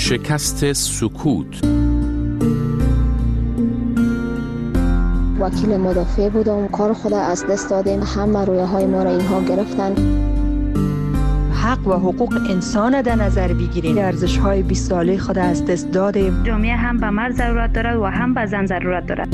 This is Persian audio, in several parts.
شکست سکوت. وکیل مدافع بودم، کار خود از دست دادیم، همه رویاهای ما را اینها گرفتن. حق و حقوق انسان در نظر بگیریم، ارزش‌های 20 ساله خود از دست دادیم. جامعه هم به مرد ضرورت دارد و هم به زن ضرورت دارد.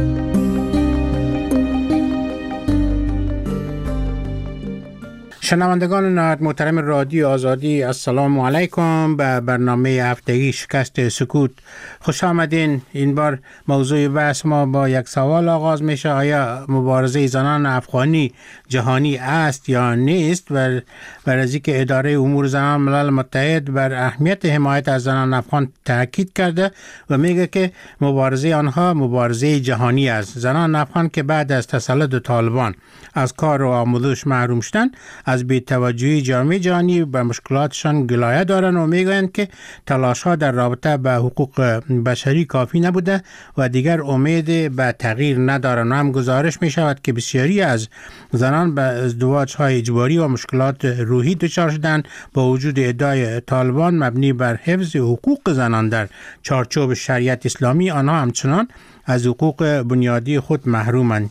شنوندگان نهایت محترم رادیو آزادی، السلام علیکم. به برنامه هفتگی شکست سکوت خوش آمدین. این بار موضوع بحث ما با یک سوال آغاز میشه: آیا مبارزه زنان افغانی جهانی است یا نیست؟ و برای که اداره امور زنان ملل متحد بر اهمیت حمایت از زنان افغان تاکید کرده و میگه که مبارزه آنها مبارزه جهانی است. زنان افغان که بعد از تسلط طالبان از کار و آموزش محروم شدن، از بی‌توجهی جامعه جهانی به مشکلاتشان گلایه دارند و میگویند که تلاش‌ها در رابطه به حقوق بشری کافی نبوده و دیگر امید به تغییر ندارند. و هم گزارش می شود که بسیاری از زنان به ازدواج‌های اجباری و مشکلات روحی دچار شدند با وجود ادعای طالبان مبنی بر حفظ حقوق زنان در چارچوب شریعت اسلامی. آنها همچنان از حقوق بنیادی خود محرومند.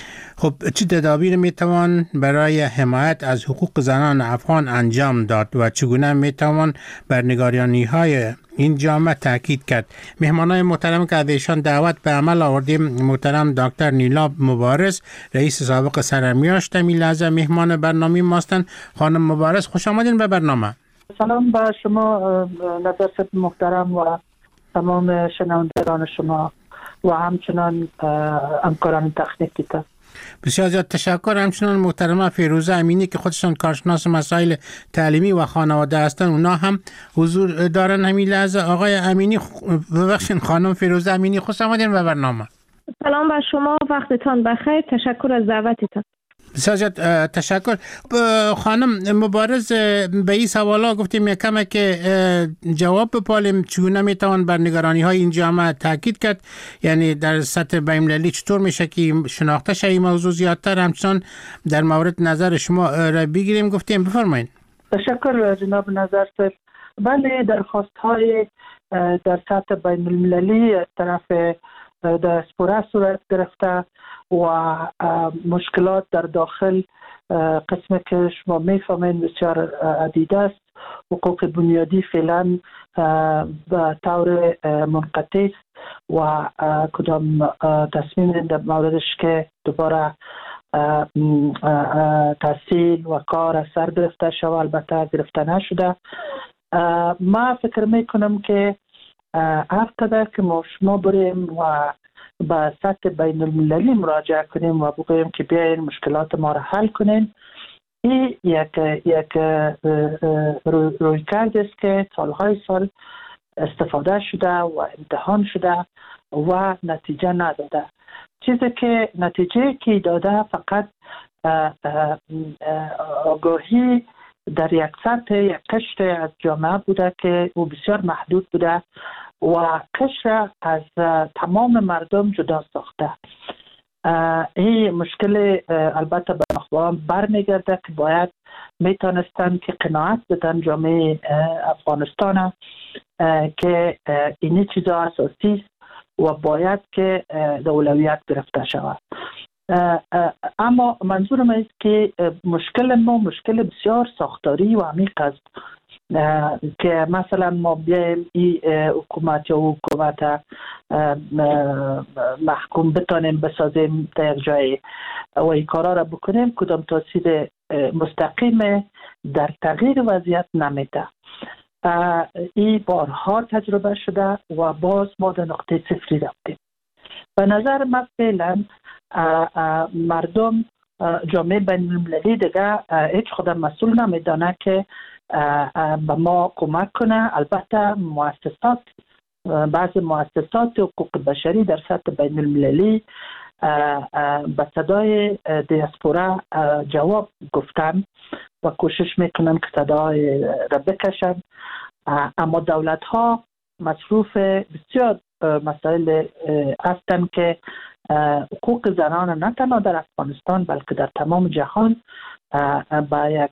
خب چه تدابیر میتوان برای حمایت از حقوق زنان افغان انجام داد و چگونه میتوان بر نگرانی‌های این جامعه تاکید کرد؟ مهمانان محترم که از ایشان دعوت به عمل آوردیم: محترم دکتر نیلا مبارز، رئیس سابق سرمیاش تمی لحظه مهمان برنامه ماستن. خانم مبارز، خوش آمدین به برنامه. سلام به شما نظرت محترم و تمام شنوندگان شما و همچنان همکاران تکنیکی تا. بسیار زیاد تشکر. همچنان محترمه فیروزه امینی که خودشان کارشناس مسائل تعلیمی و خانواده هستند، اونا هم حضور دارن همین لحظه. آقای امینی، ببخشید خانم فیروزه امینی، خوش آمدین به برنامه. سلام بر شما، وقتتان بخیر. تشکر از دعوتتان. بسیار زیاد تشکر. خانم مبارز، به این سوالا گفتیم یکم که جواب بپالیم چگونه میتوان بر نگرانی های این جامعه تاکید کرد، یعنی در سطح بین‌المللی چطور میشه که شناخته شه این موضوع زیادتر، همچنان در مورد نظر شما را بگیریم. گفتیم بفرمایید. تشکر جناب نظر صاحب. بله، درخواست های در سطح بین‌المللی از طرف دیاسپورا صورت گرفته و مشکلات در داخل قسمی که شما میفهمین بسیار عدیده است. حقوق بنیادی فعلا به طور منقطع است و کدام تصمیم در موردش که دوباره تحصیل و کار از سر گرفته شود البته گرفته نشده. ما فکر میکنم که هر قدر که ما شما بریم و به سطح بین المللی مراجعه کنیم و بگوییم که بیاین مشکلات ما را حل کنیم، این یک رویکرد است که سالهای سال استفاده شده و امتحان شده و نتیجه نداده. چیزی که نتیجه که داده فقط آگاهی در یک سطح، یک قشر از جامعه بوده که او بسیار محدود بوده و قشر از تمام مردم جدا ساخته. این مشکل البته به نخبگان برمیگرده که باید میتونستند که قناعت بدن جامعه افغانستان که این چیزا اساسی است و باید که اولویت گرفته شود. اما منظورم است که مشکل ما مشکل بسیار ساختاری و عمیق است که مثلا ما بیایم این حکومت یا حکومت محکوم بتانیم بسازیم در یک جای و این کارا را بکنیم، کدام تاثیر مستقیم در تغییر وضعیت نمیده. این بارها تجربه شده و باز ما در نقطه صفری رفتیم. به نظر من فعلا مردم جامعه بین المللی دیگه هیچ خودم مسئول نمیدانه که به ما کمک کنه. البته بعض مؤسسات حقوق بشری در سطح بین المللی به صدای دیاسپورا جواب گفتن و کوشش میکنن که صدای را بکشن، اما دولت ها مصروف بسیار مسائل هستند که حقوق زنان نه تنها در افغانستان بلکه در تمام جهان به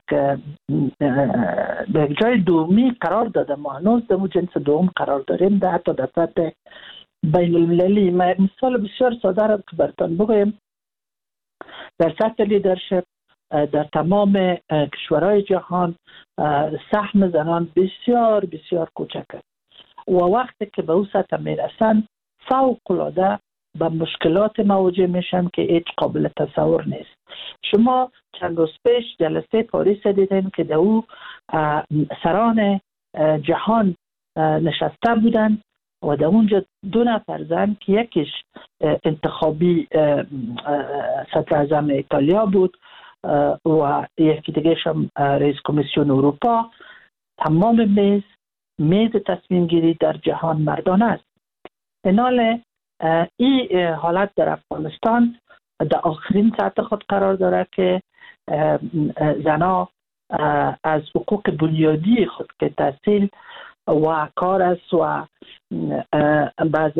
یک جای دومی قرار داده. ما هنوز در جنس دوم قرار داریم، در حتی در سطح بین المللی. ما یک مثال بسیار ساده را که براتون بگویم، در سطح لیدرشپ در تمام کشورهای جهان سهم زنان بسیار بسیار کوچک است و وقتی که به او سطح میرسن فوق‌العاده به مشکلات مواجه میشن که هیچ قابل تصور نیست. شما چند روز پیش جلسه پاریس دیدین که در او سران جهان نشسته بودن و در اونجا 2 نفر زن که یکیش انتخابی صدر اعظم ایتالیا بود و یکی دیگه هم رئیس کمیسیون اروپا. تمام میز تصمیم گیری در جهان مردان است. اینال این حالت در افغانستان در آخرین سطح خود قرار داره که زنها از حقوق بنیادی خود که تحصیل و کار است و بعض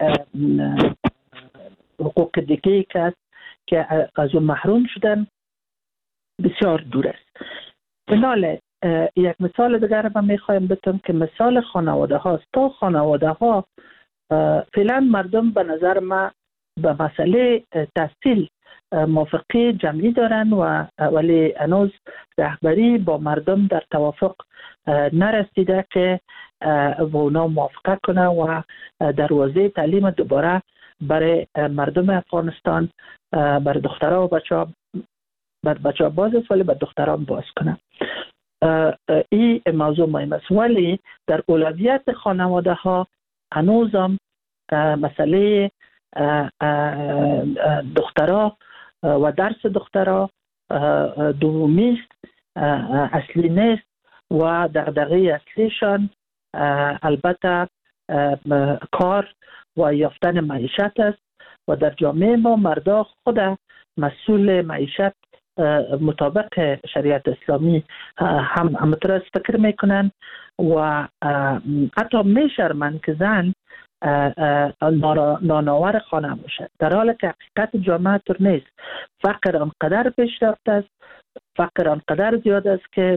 حقوق دیگه که از اون محروم شدن بسیار دور است. اینال یک مثال دیگر من میخوایم بتونم که مثال خانواده هاست. تا خانواده ها فعلا مردم به نظر ما به مسئله تحصیل موافقه جمعی دارن ولی هنوز رهبری با مردم در توافق نرسیده که با اونا موافقه کنه و دروازه تعلیم دوباره برای مردم افغانستان، برای دخترها و بچه ها باز است ولی برای دخترها باز کنه. این موضوع مهم است ولی در اولویت خانواده ها هنوزم مسئله دخترها و درس دخترها دومی است، اصلی نیست و دغدغه اصلیشان البته کار و یافتن معیشت است و در جامعه ما مردا خود مسئول معیشت مطابق شریعت اسلامی هم همطور فکر میکنن و حتی میشرمن که زن نانآور خانه باشه، در حالی که حقیقت جامعه طور نیست. فقر آنقدر پیشرفته است، فقر آنقدر زیاد است که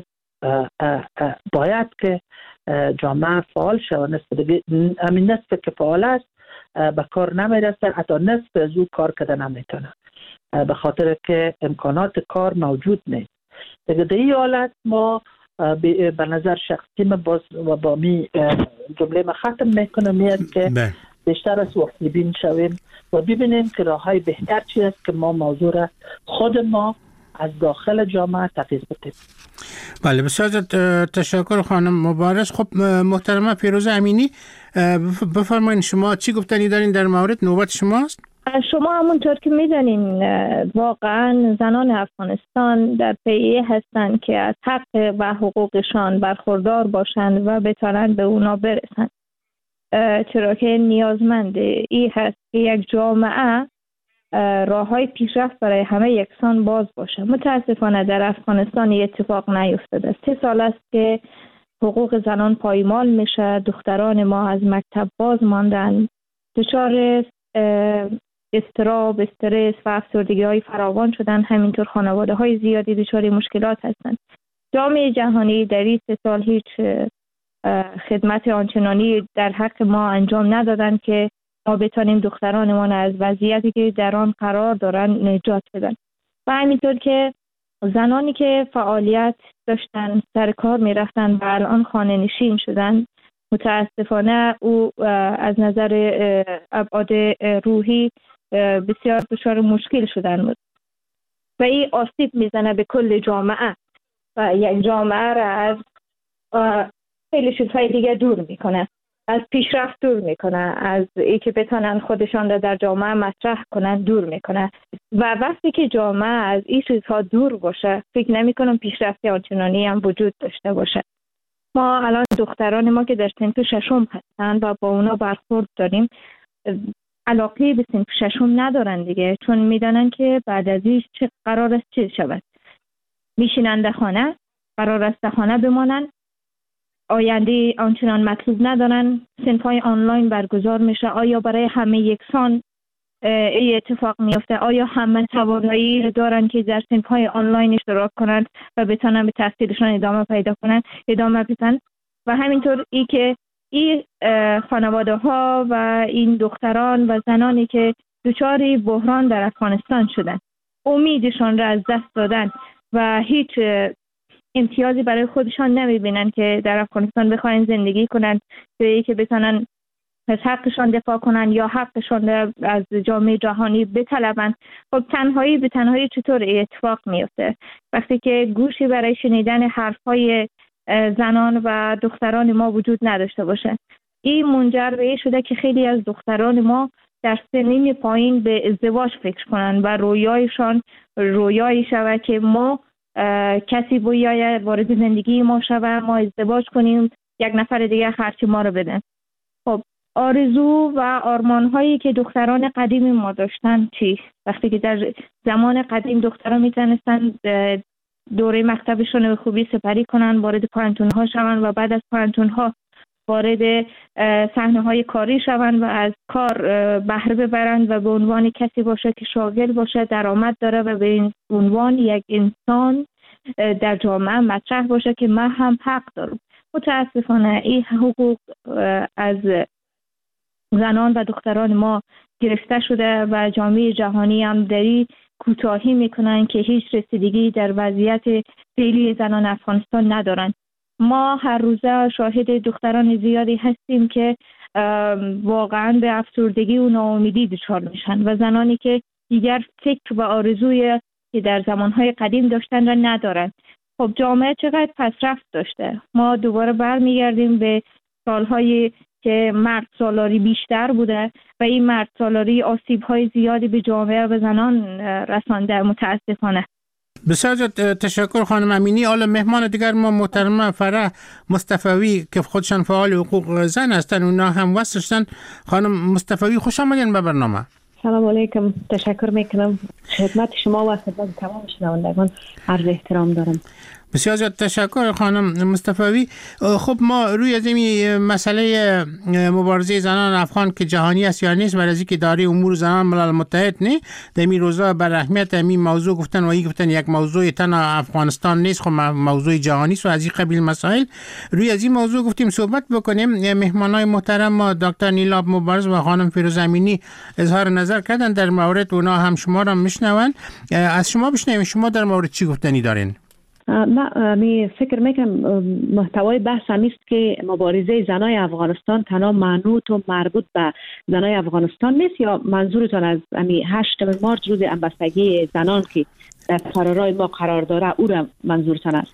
باید که جامعه فعال شود. همین نصف که فعال است به کار نمیرسه، حتی نصف از او کار کرده نمیتونه به خاطر که امکانات کار موجود نیست. در این حالت ما به نظر شخصی ما باز و با می جمله ما ختم میکنم میاد که بیشتر از وقت بین شویم و ببینیم که راه های بهتر چی است که ما موضوع را خود ما از داخل جامعه تغییر بدیم. بله بسیار تشکر خانم مبارز. خب محترمه فیروزه امینی بفرمایید شما چی گفتنی دارین در مورد؟ نوبت شماست. شما همونطور که میدانین واقعا زنان افغانستان در پی هستند که از حق و حقوقشان برخوردار باشند و بتوانند به اونا برسند، چرا که نیازمند این هست که یک جامعه راههای پیشرفت برای همه یکسان باز باشه. متاسفانه در افغانستان این اتفاق نیفتاده. 3 سال است که حقوق زنان پایمال میشه. دختران ما از مکتب باز ماندن، دچار اضطراب، استرس و افسردگی های فراوان شدن. همینطور خانواده های زیادی دچار مشکلات هستند. جامعه جهانی در این 3 سال هیچ خدمت آنچنانی در حق ما انجام ندادن که ما بتانیم دخترانمان از وضعیتی که در آن قرار دارن نجات بدن. و همینطور که زنانی که فعالیت داشتن، سر کار می رفتن و الان خانه نشین شدن، متاسفانه او از نظر ابعاد روحی بسیار دچار مشکل شدن بود و این آسیب میزنه به کل جامعه و یک جامعه را از خیلی چیزهای دیگه دور میکنه، از پیشرفت دور میکنه، از ای که بتونن خودشان را در جامعه مطرح کنن دور میکنه. و وقتی که جامعه از این چیزها دور باشه فکر نمیکنم پیشرفت آنچنانی هم وجود داشته باشه. ما الان دختران ما که در صنف 6 هستن و با اونا برخورد داریم، علاقه به صنف 6 ندارن دیگه، چون میدانن که بعد از این چه قرار است چه شود. میشینن در خانه، قرار است در خانه بمانن، آینده آنچنان مطلوب ندارن. صنف‌های آنلاین برگزار میشه، آیا برای همه یکسان این اتفاق میفته؟ آیا همه توانایی دارن که در صنف‌های آنلاین اشتراک کنند و بتونن به تحصیلشان ادامه پیدا کنند، ادامه بدن؟ و همینطور ای که این خانواده ها و این دختران و زنانی که دچار بحران در افغانستان شدن، امیدشان را از دست دادن و هیچ امتیازی برای خودشان نمیبینن که در افغانستان بخواین زندگی کنند، به که بتونن از حقشان دفاع کنن یا حقشان از جامعه جهانی بطلبن. خب تنهایی به تنهایی چطور اتفاق میفته؟ وقتی که گوشی برای شنیدن حرفهای زنان و دختران ما وجود نداشته باشه، این منجر به این شده که خیلی از دختران ما در سنین پایین به ازدواج فکر کنن و رویایشان رویایی شود که ما کسی بیاید وارد زندگی ما شود، ما ازدواج کنیم، یک نفر دیگه خرج ما رو بدن. خب آرزو و آرمان هایی که دختران قدیم ما داشتن چی؟ وقتی که در زمان قدیم دختران میتونستن دوره مکتبشون به خوبی سپری کنن، وارد پانتون ها شون و بعد از پانتون ها وارد صحنه های کاری شون و از کار بهره ببرند و به عنوان کسی باشه که شاغل باشه، درآمد داره و به این عنوان یک انسان در جامعه مطرح باشه که من هم حق دارم. متاسفانه این حقوق از زنان و دختران ما گرفته شده و جامعه جهانی هم داری کوتاهی میکنن که هیچ رسیدگی در وضعیت فعلی زنان افغانستان ندارن. ما هر روزه شاهد دختران زیادی هستیم که واقعا به افسردگی و ناامیدی دچار میشن و زنانی که دیگر فکر و آرزوی که در زمانهای قدیم داشتن را ندارن. خب جامعه چقدر پسرفت داشته؟ ما دوباره برمیگردیم به سالهای که مرد سالاری بیشتر بوده و این مرد سالاری آسیب‌های زیادی به جامعه و زنان رسانده متاسفانه. بسیار تشکر خانم امینی. حالا مهمان دیگر ما محترمه فرح مصطفوی که خودشان فعال حقوق زن هستن، اونا هم وصلشتن. خانم مصطفوی خوش آمدین به برنامه. سلام علیکم، تشکر میکنم. خدمت شما و خدمت تمام شنوندگان عرض احترام دارم. بسیار زیاد تشکر خانم مصطفوی. خب ما روی از این مسئله مبارزه زنان افغان که جهانی است یا نیست، برای اینکه داری امور زنان ملل متحد نه در این روزا بر اهمیت این موضوع گفتن و این گفتن یک موضوع تنها افغانستان نیست، خب موضوع جهانی است و از این قبیل مسائل روی از این موضوع گفتیم صحبت بکنیم. مهمانای محترم ما دکتر نیلاب مبارز و خانم فیروز امینی اظهار نظر کردن در مورد، اونا هم شما را میشنون. از شما بشنویم شما در مورد چی گفتنی دارین؟ من فکر میکنم محتوای بحث همیست که مبارزه زنای افغانستان تنها منوط و مربوط به زنای افغانستان نیست، یا منظورتان از 8 مارچ روز همبستگی زنان که در قرارهای ما قرار داره او را منظورتان است؟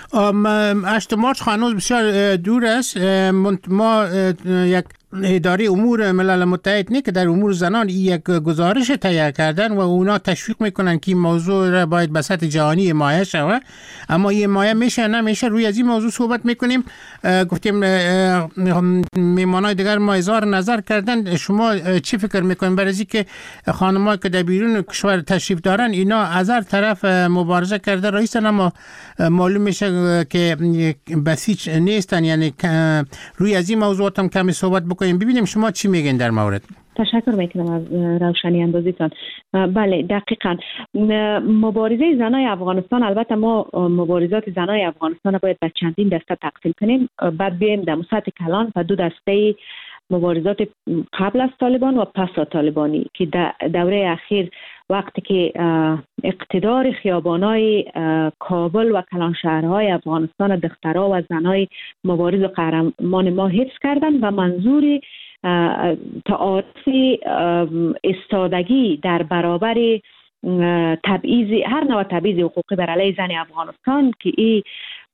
8 مارچ هنوز بسیار دور است. ما یک اداره امور ملل متحد نه که در امور زنان یک گزارش تهیه کردن و اونا تشویق میکنن که این موضوع را باید به سطح جهانی حمایت شود، اما این حمایت میشه نمیشه. روی از این موضوع صحبت میکنیم. گفتیم میمانای دیگر ما اظهار نظر کردن. شما چی فکر میکنین برای اینکه خانم‌ها که در بیرون کشور تشریف دارن اینا از هر طرف مبارزه کرده رئیسن، اما معلوم میشه که بسیج نیستن؟ یعنی روی از این موضوعات هم کمی صحبت ببینیم شما چی میگین در مورد. تشکر میکنم از روشنی اندازیتان. بله دقیقاً مبارزه زنای افغانستان، البته ما مبارزات زنای افغانستان باید به چندین دسته تقسیم کنیم، بعد بیایم در سطح کلان و دو دسته مبارزات قبل از طالبان و پس از طالبانی که دوره اخیر وقتی که اقتدار خیابانای کابل و کلانشهرهای افغانستان دخترها و زنای مبارز و قهرمان ما حفظ کردند و منظور تعارف استادگی در برابر تبعیض هر نوع تبعیض حقوقی بر علیه زن افغانستان که این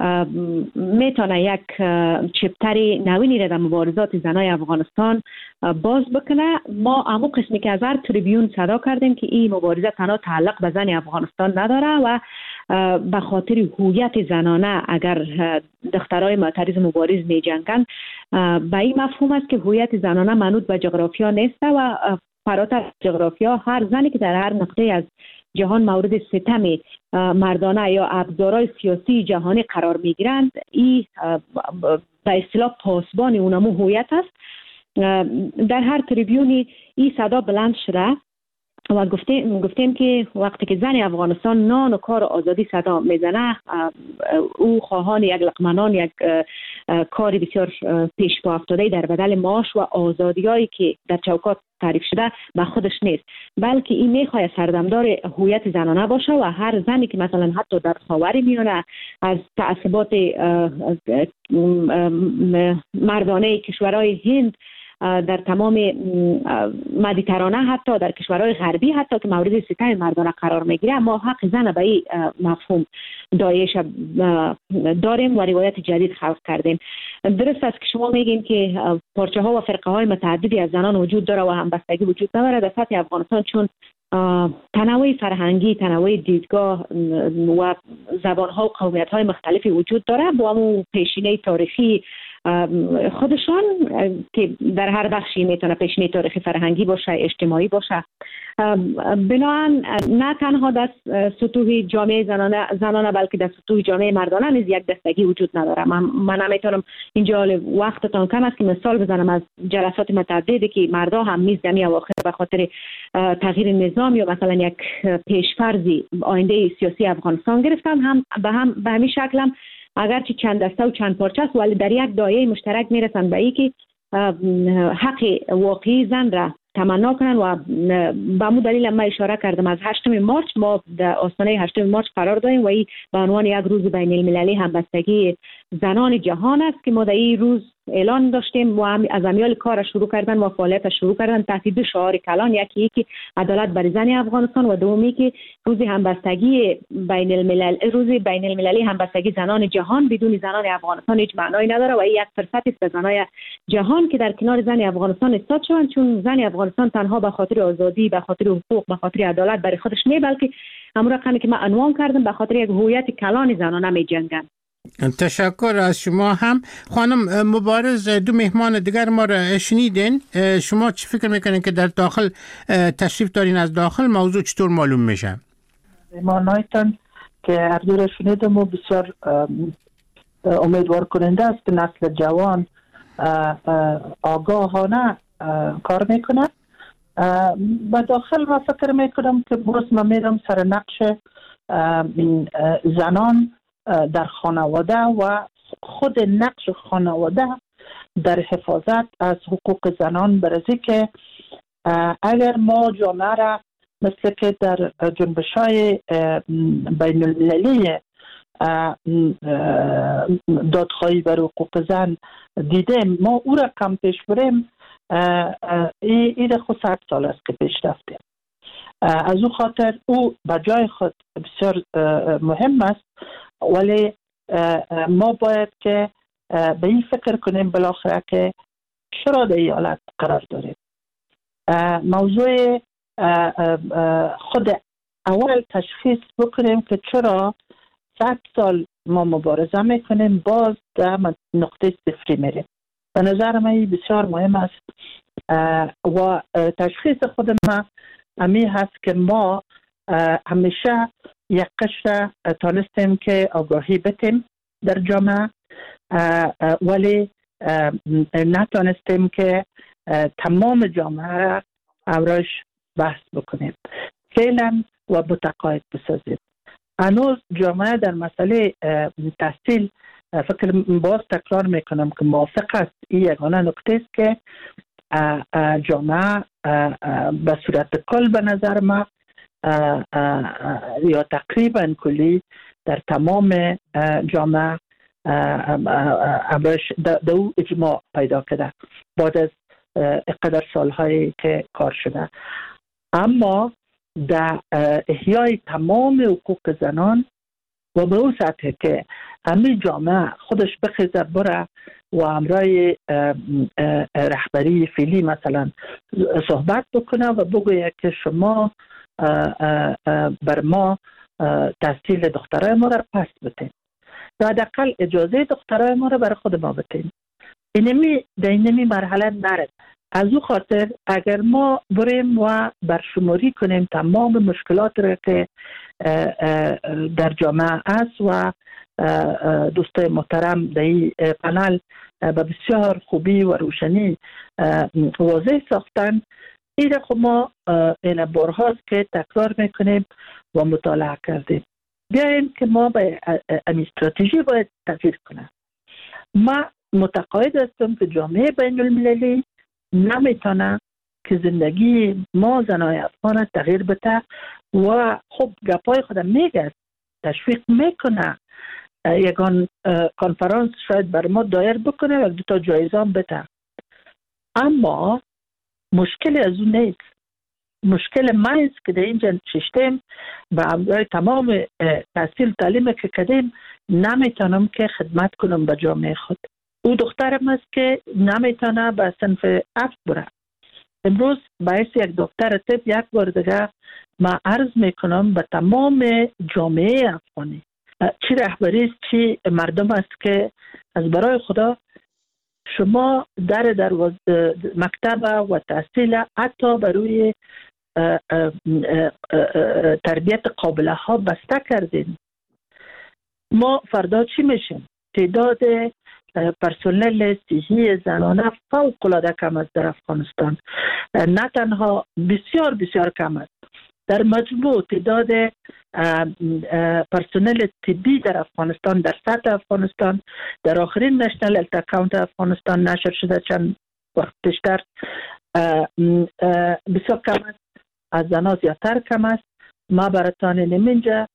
میتونه یک چپتر نوینی را در مبارزات زنای افغانستان باز بکنه. ما همون قسمی که از هر تریبیون صدا کردیم که این مبارزه تنها تعلق به زن افغانستان نداره و به خاطر هویت زنانه اگر دخترای معترض مبارز می جنگن به این مفهوم است که هویت زنانه منوط به جغرافیا نیست و فراتر جغرافیا هر زنی که در هر نقطه از جهان مورد ستم مردانه یا ابزارهای سیاسی جهانی قرار میگیرند، این به اصطلاح پاسبان اونمو هویت است. در هر تریبیونی این صدا بلند شده و گفتیم که وقتی که زن افغانستان نان و کار آزادی صدا میزنه، او خواهان یک لقمه، یک کار بسیار پیش پا افتاده در بدل معاش و آزادیایی که در چوکات تعریف شده به خودش نیست، بلکه این میخواد سردمدار هویت زنانه باشه و هر زنی که مثلا حتی در خاورمیانه از تعصبات مردانه کشورهای هند، در تمام مدیترانه، حتی در کشورهای غربی، حتی که مورد ستم مردانه قرار میگیره، ما حق زن به این مفهوم دایش داریم و روایت جدید خلق کردیم. درست است که شما میگین که پارچه ها و فرقه های متعددی از زنان وجود داره و همبستگی وجود نداره در سطح افغانستان، چون تنوع فرهنگی، تنوع دیدگاه و زبان ها و قومیت های مختلفی وجود داره با همون پیشینه تاریخی خودشان که در هر بخشی میتونه پیشینه تاریخی فرهنگی باشه، اجتماعی باشه. بنابراین نه تنها در سطوح جامعه زنانه بلکه در سطوح جامعه مردانه نیز یک دستگی وجود نداره. من نمیتونم اینجا، وقتتان کم است که مثال بزنم از جلسات متعددی که مردا هم نیز دمی اواخر به خاطر تغییر نظام یا مثلا یک پیشفرضی آینده سیاسی افغانستان گرفتن، هم به همین شکل هم اگرچه چند دسته و چند پارچه است ولی در یک دایره مشترک میرسن به این که حق واقعی زن را تمنا کنن و به همون دلیل ما اشاره کردم از 8 مارچ ما در آستانه 8 مارچ قرار داریم و این به عنوان یک روز بین المللی همبستگی زنان جهان است که ما در این روز اعلان داشتیم و از امیال کار شروع کردن و فعالیت شروع کردن تحت دو شعار کلان، یکی عدالت برای زن افغانستان و دومی که روز همبستگی بین المللی همبستگی زنان جهان. بدون زنان افغانستان هیچ معنایی نداره و این یک فرصت است به زنان جهان که در کنار زن افغانستان ایستاد شوند، چون زن افغانستان تنها به خاطر آزادی، به خاطر حقوق، به خاطر عدالت برای خودش نه، بلکه همون رقمی که من عنوان کردم به خاطر یک هویت کلان زنانه می‌جنگند. تشکر از شما. هم خانم مبارز، دو مهمان دیگر ما را شنیدین. شما چی فکر میکنین که در داخل تشریف دارین؟ از داخل موضوع چطور معلوم میشه؟ مهمانایتان که هر دو را شنیدم و بسیار امیدوار کننده است که نسل جوان آگاهانه کار میکنه. به داخل ما فکر میکنم که باز ما میرم سر نقش زنان در خانواده و خود نقش خانواده در حفاظت از حقوق زنان، برای که اگر ما جامعه را مثل که در جنبش‌های بین المللی دادخواهی بر حقوق زن دیدیم، ما او را کم پیش بریم، این خود 100 سال است که پیش رفتیم. از او خاطر او به جای خود بسیار مهم است، ولی ما باید که به این فکر کنیم بالاخره که چرا در این حالت قرار داریم. موضوع خود اول تشخیص بکنیم که چرا 100 سال ما مبارزه میکنیم باز در نقطه صفری میریم. به نظر من بسیار مهم است و تشخیص خود ما همین هست که ما همیشه یک قشر تانستیم که آگاهی بتیم در جامعه، ولی نتانستیم که تمام جامعه را امروز بحث بکنیم فعلا و متقاعد بسازیم. هنوز جامعه در مسئله تحصیل فکر باز تکرار میکنم که موافق است. این یگانه نکته است که جامعه به صورت کل به نظر ما یا تقریبا کلی در تمام جامعه دو اجماع پیدا کرده بعد از اقدر سالهایی که کار شده. اما در احیای تمام حقوق زنان و به اون سطح که همین جامعه خودش بخیزد بره و همراه رهبری فعلی مثلا صحبت بکنه و بگوید که شما بر ما تحصیل دخترای ما را پس بتین یا حداقل اجازه دخترای ما را بر خود ما بتین. در اینمی مرحله نرد. از او خاطر اگر ما بریم و برشماری کنیم تمام مشکلات را که در جامعه است و دوستای محترم در این پنل به بسیار خوبی و روشنی واضح ساختن، این خب ما این بارهاست که تکرار میکنیم و مطالعه کردیم. بیاییم که ما به این استراتژی باید تغییر کنیم. ما متقاعد هستم که جامعه بین المللی نمیتونه که زندگی ما زنای افغان تغییر بده و خب گپای خودم میگه، تشویق میکنه، یکان کنفرانس شاید بر ما دایر بکنه و 2 جایزه هم بده. اما مشکل از اون نیست. مشکل ما است که در اینجا سیستم و برای تمام تحصیل تعلیم که کردیم نمیتونم که خدمت کنم به جامعه خود. او دخترم است که نمیتونه به صنف 7 بره. امروز باعث یک دکتر طب یک بار دیگه ما عرض میکنم به تمام جامعه افغانی، چی رهبری است چی مردم است که از برای خدا شما در مکتب و تحصیل حتی بروی تربیت قابله ها بسته کردین. ما فردا چی میشیم؟ تعداد پرسنل صحی زنانه فوق العاده کم است در افغانستان. نه تنها بسیار بسیار کم است. در مجموع تعداد پرسنل طبی در افغانستان، در سطح افغانستان، در آخرین نشنل هلت اکاونت افغانستان نشر شده چند وقت پیشتر، بسیار کم است. از زنها زیادتر کم است. ما براتان نمینجا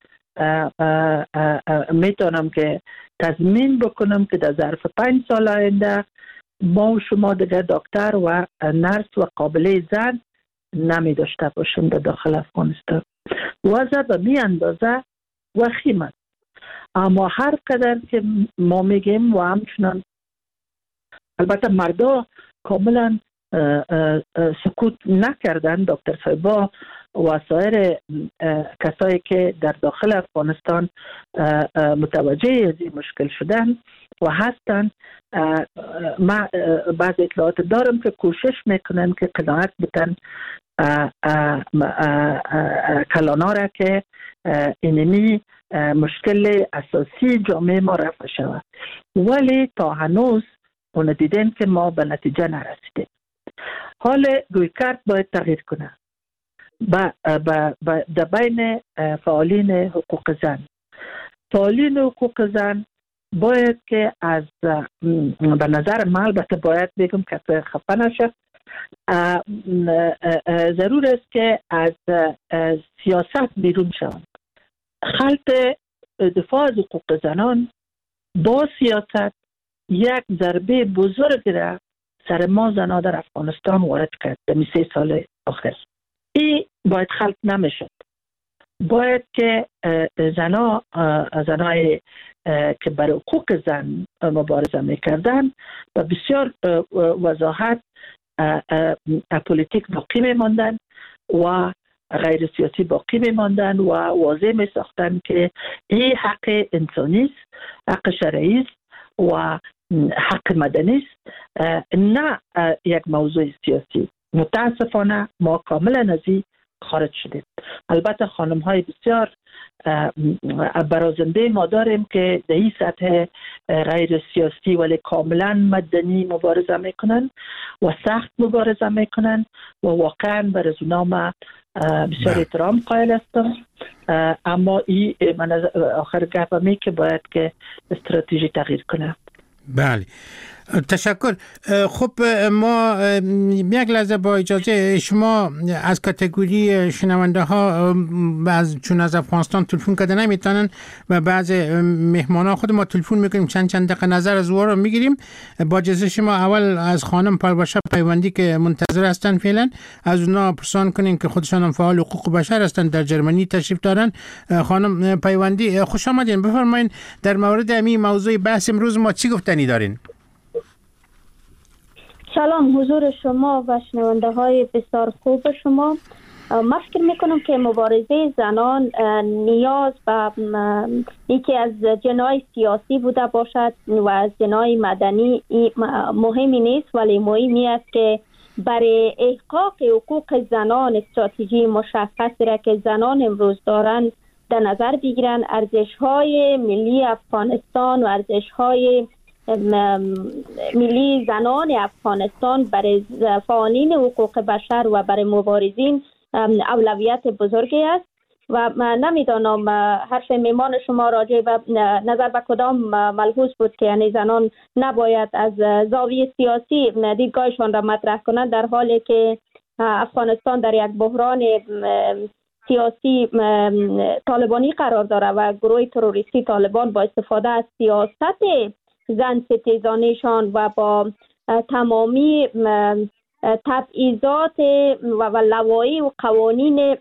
میتونم که تضمین بکنم که در ظرف 5 سال آینده ما و شما دیگه دکتر و نرس و قابله زن نمی داشته باشیم در داخل افغانستان. وضع به می اندازه وخیم است. اما هر قدر که ما میگیم و همچنان البته مردا کاملا سکوت نکردن، دکتر صاحبا و سایر کسایی که در داخل افغانستان متوجه از این مشکل شدن و هستن، ما بعض اطلاعات دارم که کوشش میکنن که قناعت بتن کلانا را که اینمی مشکل اساسی جامعه ما رفع شود، ولی تا هنوز اون دیدن که ما به نتیجه نرسیدیم. حال رویکرد باید تغییر کنه در بین فعالین حقوق زن. فعالین حقوق زن باید که از به نظر من، البته باید بگم که خفه نشه، ضرور است که از سیاست بیرون شوند. خلط دفاع از حقوق زنان با سیاست یک ضربه بزرگ را سر ما زنها در افغانستان وارد کرد در 3 سال آخر. این باید خلط نمیشد. باید که زنهای که برای حقوق زن مبارزه میکردن و بسیار وضاحت پولیتیک باقی میماندن و غیر سیاسی باقی میماندن و واضح میساختن که این حق انسانی است، حق شرعی است و حق مدنی است، نه یک موضوع سیاسی. متاسفانه ما کاملا از این خارج شدیم. البته خانم های بسیار برازنده ما داریم که در این سطح غیر سیاسی ولی کاملا مدنی مبارزه میکنن و سخت مبارزه میکنن و واقعا بر از اونا ما بسیار احترام قائل هستم. اما این من آخر گفتم که باید که استراتژی تغییر کنه. بله، تشکر. خب ما یک لحظه با اجازه شما از کاتگوری شنونده ها چون از افغانستان تلفن کرده نمیتونن و بعض مهمان ها خود ما تلفن میکنیم چند دقیقه نظر از او رو میگیریم. با اجازه شما اول از خانم پروشه پیوندی که منتظر هستن فعلا از اونا پرسان کنین که خودشان هم فعال حقوق بشر هستن، در جرمنی تشریف دارن. خانم پیوندی خوش آمدین. بفرمایین در مورد همین موضوع بحث امروز ما چی گفتنی دارین؟ سلام حضور شما و شنونده های بسیار خوب شما. من فکر میکنم که مبارزه زنان نیاز به یکی از جناح سیاسی بوده باشد و از جناح مدنی مهمی نیست، ولی مهمی است که برای احقاق حقوق زنان استراتژی مشخصی را که زنان امروز دارند در نظر بگیرند. ارزش های ملی افغانستان و ارزش های ملی زنان افغانستان برای فعالین حقوق بشر و برای مبارزین اولویت بزرگی است و من نمیدانم حرف میمان شما راجع به نظر به کدام ملحوظ بود که یعنی زنان نباید از زاویه سیاسی دیدگاهشان را مطرح کنند، در حالی که افغانستان در یک بحران سیاسی طالبانی قرار داره و گروه تروریستی طالبان با استفاده از سیاست زن ستیزانیشان و با تمامی تبعیضات و لوایح و قوانین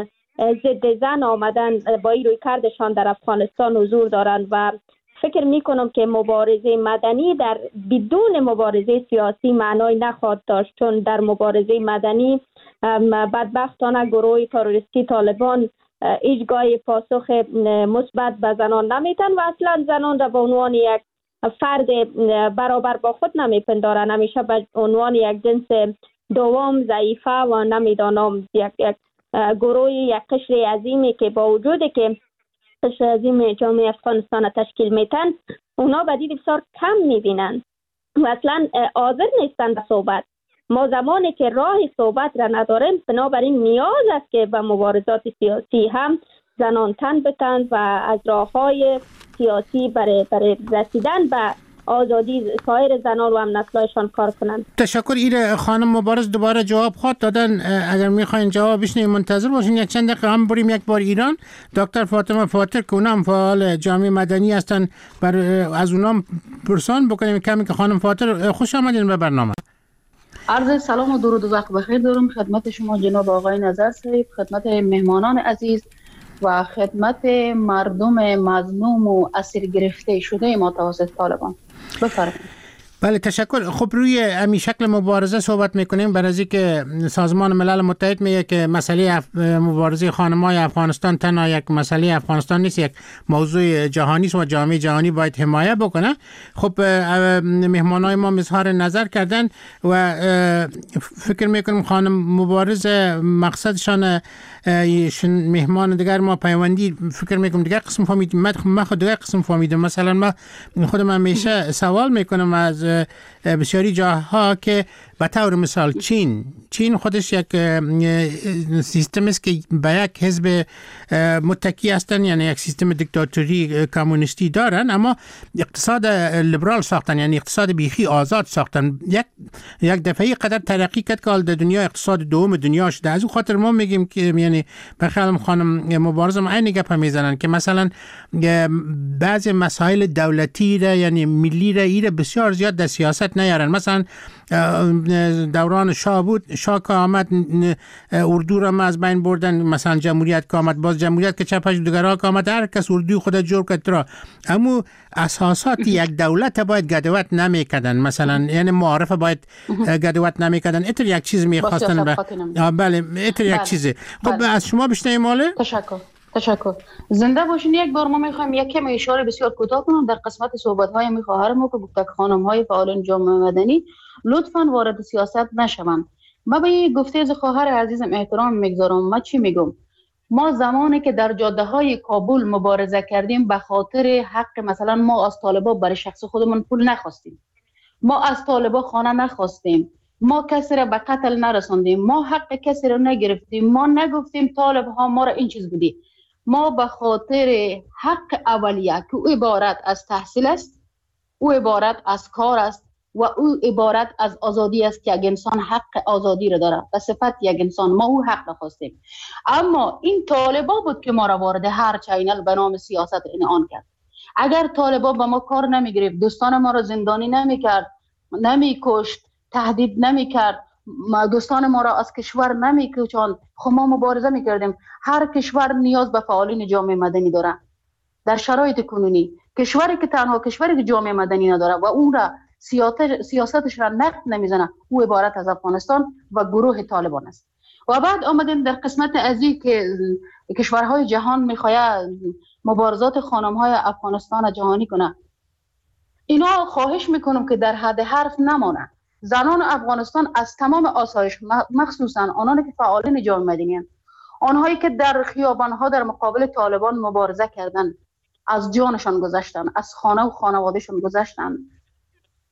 ضد زن آمدن با این روی کردشان در افغانستان حضور دارند و فکر می کنم که مبارزه مدنی در بدون مبارزه سیاسی معنای نخواهد داشت، چون در مبارزه مدنی بدبختانه گروه تروریستی طالبان هیچگاه پاسخ مثبت به زنان نمیتن و اصلا زنان را به عنوان یک فرد برابر با خود نمیپندارن، همیشه به عنوان یک جنس دوم ضعیفه و نمیدانم یک گروه یک قشر عظیمی که با وجودی که قشر عظیم جامعه افغانستان تشکیل میتن، اونا بدید بسیار کم میبینن و اصلا حاضر نیستن به صحبت. ما زمانی که راه صحبت را نداریم، بنابراین نیاز است که به مبارزات سیاسی هم زنان تن بتند و از راههای سیاسی برای رسیدن به آزادی سایر زنان و هم نسلایشان کار کنند. تشکر. ایره خانم مبارز دوباره جواب خواهد دادن. اگر میخواین جواب بشنوید منتظر باشین. یک چند دقیقه هم بریم یک بار ایران. دکتر فاطمه فاطر که اونم فعال جامعه مدنی هستن، از اونام پرسان بکنیم کمی که خانم فاطر خوش آمدین به برنامه. عرض سلام و درود و وقت بخیر دارم خدمت شما جناب آقای نظر صاحب، خدمت مهمانان عزیز و خدمت مردم مظلوم و اسیر گرفته شده ما توسط طالبان. بفرمایید. بله تشکر. خب روی همین شکل مبارزه صحبت میکنیم، برای از اینکه سازمان ملل متحد میگه که مسئله مبارزه خانم‌های افغانستان تنها یک مسئله افغانستان نیست، یک موضوع جهانی است و جامعه جهانی باید حمایت بکنه. خب مهمانای ما اظهار نظر کردن و فکر میکنم خانم مبارز مقصدشان مهمان دیگر ما پیوندی فکر میکنم دیگر قسم فهمیدیم، من خود دیگر قسم فهمیدم. مثلا من خودم همیشه سوال میکنم از بسیاری جاها که به طور مثال چین خودش یک سیستم است که به یک حزب متکی هستن، یعنی یک سیستم دیکتاتوری کمونیستی دارن، اما اقتصاد لیبرال ساختن، یعنی اقتصاد بیخی آزاد ساختن. یک دفعه قدر ترقی کرد که در دنیا اقتصاد دوم دنیا شده. از اون خاطر ما میگیم که یعنی بخیالم خانم مبارزم عین گپ میزنن که مثلا بعضی مسائل دولتی را یعنی ملی را ایره بسیار زیاد در سیاست نیارن. مثلا دوران شاه بود، شاه که آمد اردو را از بین بردن، مثلا جمهوریت که آمد باز جمهوریت که چپش دگرها که آمد هر کس اردو خود جور کرد را، اما اساسات یک دولت باید گدوت نمیکردن، مثلا یعنی معارفه باید گدوت نمیکردن. اتر یک چیز میخواستن بله اتر یک چیزه. خب از شما بشنویم. ماله تشکر. زنده باشین. یک بار ما میخوایم یک کم اشاره بسیار کوتاه کنم در قسمت صحبت های می خواهرم که گفته خانم های فعالان جامعه مدنی لطفاً وارد سیاست نشوند. من به این گفته از خواهر عزیزم احترام میگذارم. من چی میگم؟ ما زمانی که در جاده های کابل مبارزه کردیم به خاطر حق، مثلا ما از طالبا برای شخص خودمون پول نخواستیم، ما از طالبا خانه نخواستیم، ما کسی را به قتل نرساندیم، ما حق کسی را نگرفتیم، ما نگفتیم طالب ها ما را این چیز بودی. ما به خاطر حق اولیه که او عبارت از تحصیل است، او عبارت از کار است و او عبارت از آزادی است که یک انسان حق آزادی را داره و صفت یک انسان، ما او حق نخواستیم. اما این طالبا بود که ما را وارد هر چینل به نام سیاست آن کرد. اگر طالبا با ما کار نمیگرفت، دوستان ما را زندانی نمیکرد، نمیکشت، تهدید نمیکرد، دوستان ما را از کشور نمیکشاند، خب ما مبارزه میکردیم. هر کشور نیاز به فعالین جامعه مدنی داره. در شرایط کنونی کشوری که تنها کشوری که جامعه مدنی نداره و اون را سیاستش را نقد نمیزنه، او عبارت از افغانستان و گروه طالبان است. و بعد آمدیم در قسمت ازی که کشورهای جهان میخواد مبارزات خانم‌های افغانستان جهانی کنه. اینا خواهش میکنم که در حد حرف نمانه. زنان افغانستان از تمام آسایش، مخصوصا آنانی که فعالین جامعه مدنی هستند، آنهایی که در خیابان‌ها در مقابل طالبان مبارزه کردند، از جانشان گذشتند، از خانه و خانوادهشان گذشتند،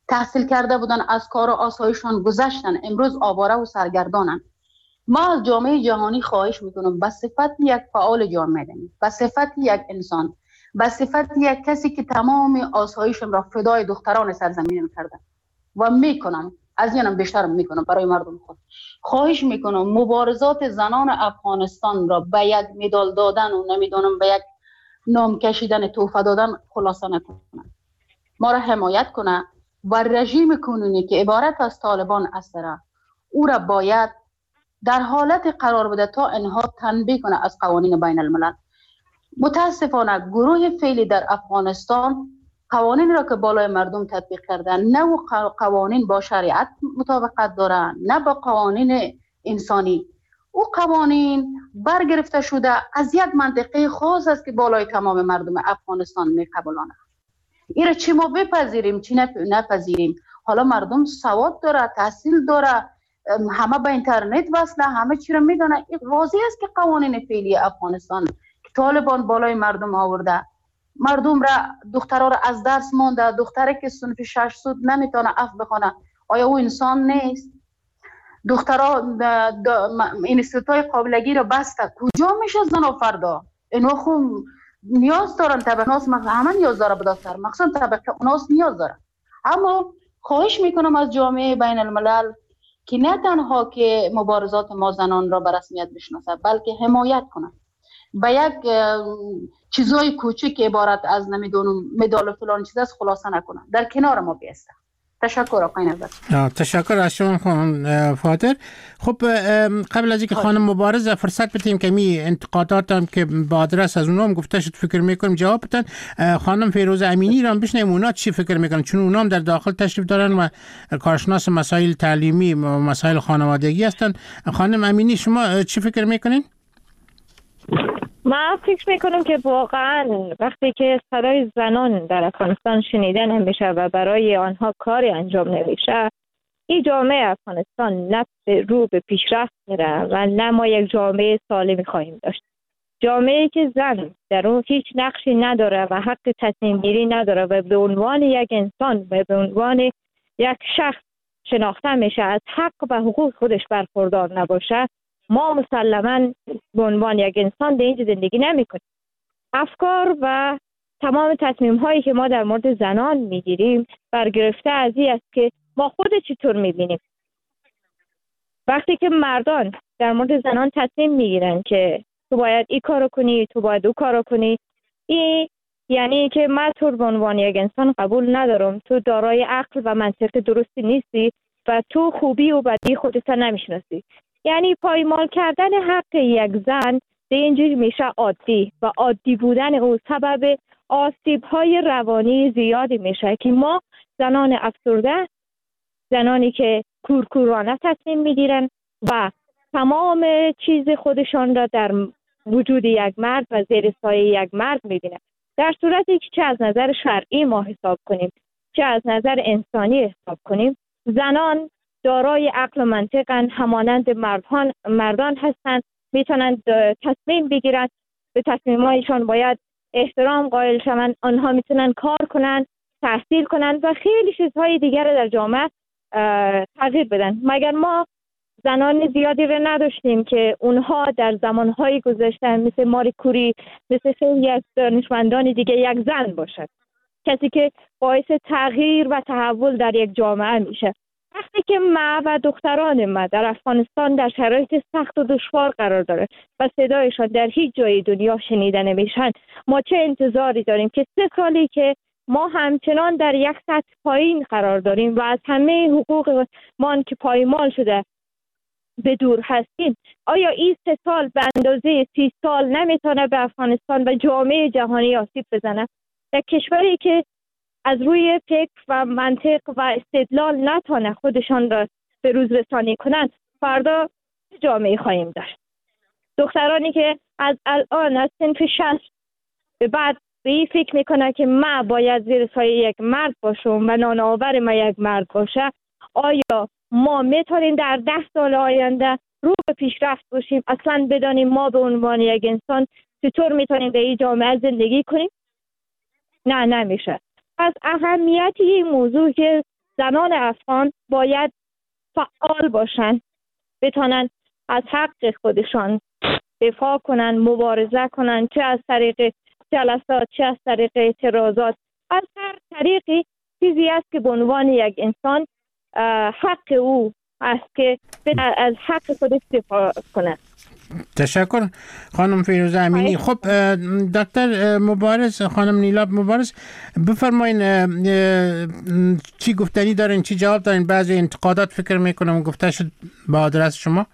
تحصیل کرده بودن، از کار و آسایششان گذشتن، امروز آواره و سرگردانن. ما از جامعه جهانی خواهش میکنم به صفت یک فعال جامعه مدنی، به صفت یک انسان، به صفت یک کسی که تمام آسایشم را فدای دختران سرزمینم کردن و میکنم، از اینم بیشتر میکنم برای مردم خود. خواهش میکنم مبارزات زنان افغانستان را به یک مدال دادن و نمیدونم به یک نام کشیدن، تحفه دادن خلاصه نکنن. ما را حمایت کنه و رژیم کنونی که عبارت از طالبان است او را باید در حالت قرار بده تا اینها تنبیه کنه از قوانین بین الملل. متاسفانه گروه فعلی در افغانستان قوانین را که بالای مردم تطبیق کردن، نه قوانین با شریعت مطابقت دارن نه با قوانین انسانی. او قوانین برگرفته شده از یک منطقه خاص است که بالای تمام مردم افغانستان میقبولانه. این را چی ما بپذیریم چی نپذیریم. حالا مردم سواد داره، تحصیل داره، همه به اینترنت وصله، همه چی را میدونه. این واضح است که قوانین فعلی افغانستان که طالبان بالای مردم آورده، مردم را، دخترها را از درس مانده. دختره که صنف 6 سود نمیتونه اف بخونه، آیا او انسان نیست؟ دخترها اینستیتوت‌های قابلگی را بسته، کجا میشه زن و فردا؟ اینها خود نیاز دارن، طبقه ناس همه نیاز داره به دختر، مخصوصا طبقه ناس نیاز داره. اما خواهش میکنم از جامعه بین الملل که نه تنها که مبارزات ما زنان را به رسمیت بشناسه، بلکه حمایت کنه. به یک چیزای کوچک عبارت از نمیدونم مدال فلان چیز است خلاصه نکنه، در کنار ما بیسته. تشکر آقای نظر. تشکر از شما خانم فاتر. خب قبل از اینکه خانم مبارزه فرصت بدیم که می انتقادات هم که با آدرس از اونام گفته شد فکر میکنیم جواب بدن، خانم فیروز امینی را بشنویم اونا چی فکر میکنن، چون اونام در داخل تشریف دارن و کارشناس مسائل تعلیمی و مسائل خانوادگی هستن. خانم امینی شما چی فکر میکنین؟ من فکر میکنم که واقعا وقتی که صدای زنان در افغانستان شنیده نمیشه و برای آنها کاری انجام نمیشه، این جامعه افغانستان نه رو به پیشرفت میره و نه ما یک جامعه سالمی خواهیم داشت. جامعه که زن در اون هیچ نقشی نداره و حق تصمیم گیری نداره و به عنوان یک انسان و به عنوان یک شخص شناخته میشه، از حق و حقوق خودش برخوردار نباشه، ما مسلماً به عنوان یک انسان در اینجا زندگی نمی کنیم. افکار و تمام تصمیم هایی که ما در مورد زنان می گیریم برگرفته از این است که ما خود چطور می بینیم. وقتی که مردان در مورد زنان تصمیم می گیرن که تو باید این کارو کنی، تو باید او کارو کنی، این یعنی که من تو به عنوان یک انسان قبول ندارم، تو دارای عقل و منطق درستی نیستی و تو خوبی و بدی خودت نمیشناسی. یعنی پایمال کردن حق یک زن به اینجوری میشه عادی و عادی بودن او سبب آسیب‌های روانی زیادی میشه که ما زنان افسرده، زنانی که کورکورانه تصمیم میگیرن و تمام چیز خودشان را در وجود یک مرد و زیر سایه یک مرد میبینن، در صورتی که چه از نظر شرعی ما حساب کنیم چه از نظر انسانی حساب کنیم، زنان دارای عقل و منطقن، همانند مردان هستند، میتونند تصمیم بگیرند، به تصمیمایشان باید احترام قائل شوند، آنها میتونن کار کنند، تحصیل کنند و خیلی چیزهای دیگر در جامعه تغییر بدن. مگر ما زنان زیادی رو نداشتیم که اونها در زمانهای گذشته مثل ماری کوری، مثل خیلی از دانشمندان دیگه یک زن باشد، کسی که باعث تغییر و تحول در یک جامعه میشه. وقتی که ما و دختران ما در افغانستان در شرایط سخت و دشوار قرار داره و صدایشان در هیچ جای دنیا شنیده نمیشن، ما چه انتظاری داریم که 3 سالی که ما همچنان در یک سطح پایین قرار داریم و از همه حقوق ما که پایمال شده به دور هستیم، آیا این 3 سال به اندازه 30 سال نمیتونه به افغانستان و جامعه جهانی آسیب بزنه؟ در کشوری که از روی فکر و منطق و استدلال نتونه خودشان را به روز رسانی کنند، فردا جامعه خواهیم داشت. دخترانی که از الان از صنف 6 به بعد به این فکر میکنه که من باید زیر سایه یک مرد باشم و نانآور ما یک مرد باشه، آیا ما میتونیم در 10 سال آینده رو به پیشرفت باشیم؟ اصلا بدانیم ما به عنوان یک انسان چطور میتونیم در این جامعه زندگی کنیم؟ نه، نمیشه. پس اهمیت این موضوع که زنان افغان باید فعال باشند، بتانند از حق خودشان دفاع کنند، مبارزه کنند، چه از طریق جلسات، چه از طریق اعتراضات، از هر طریقی چیزی است که به عنوان یک انسان حق او است که از حق خودش دفاع کند. تشکر خانم فیروزه امینی. خب دکتر مبارز، خانم نیلا مبارز، بفرمایین چی گفتنی دارین، چی جواب دارین؟ بعضی انتقادات فکر میکنم گفته شد با آدرس شما.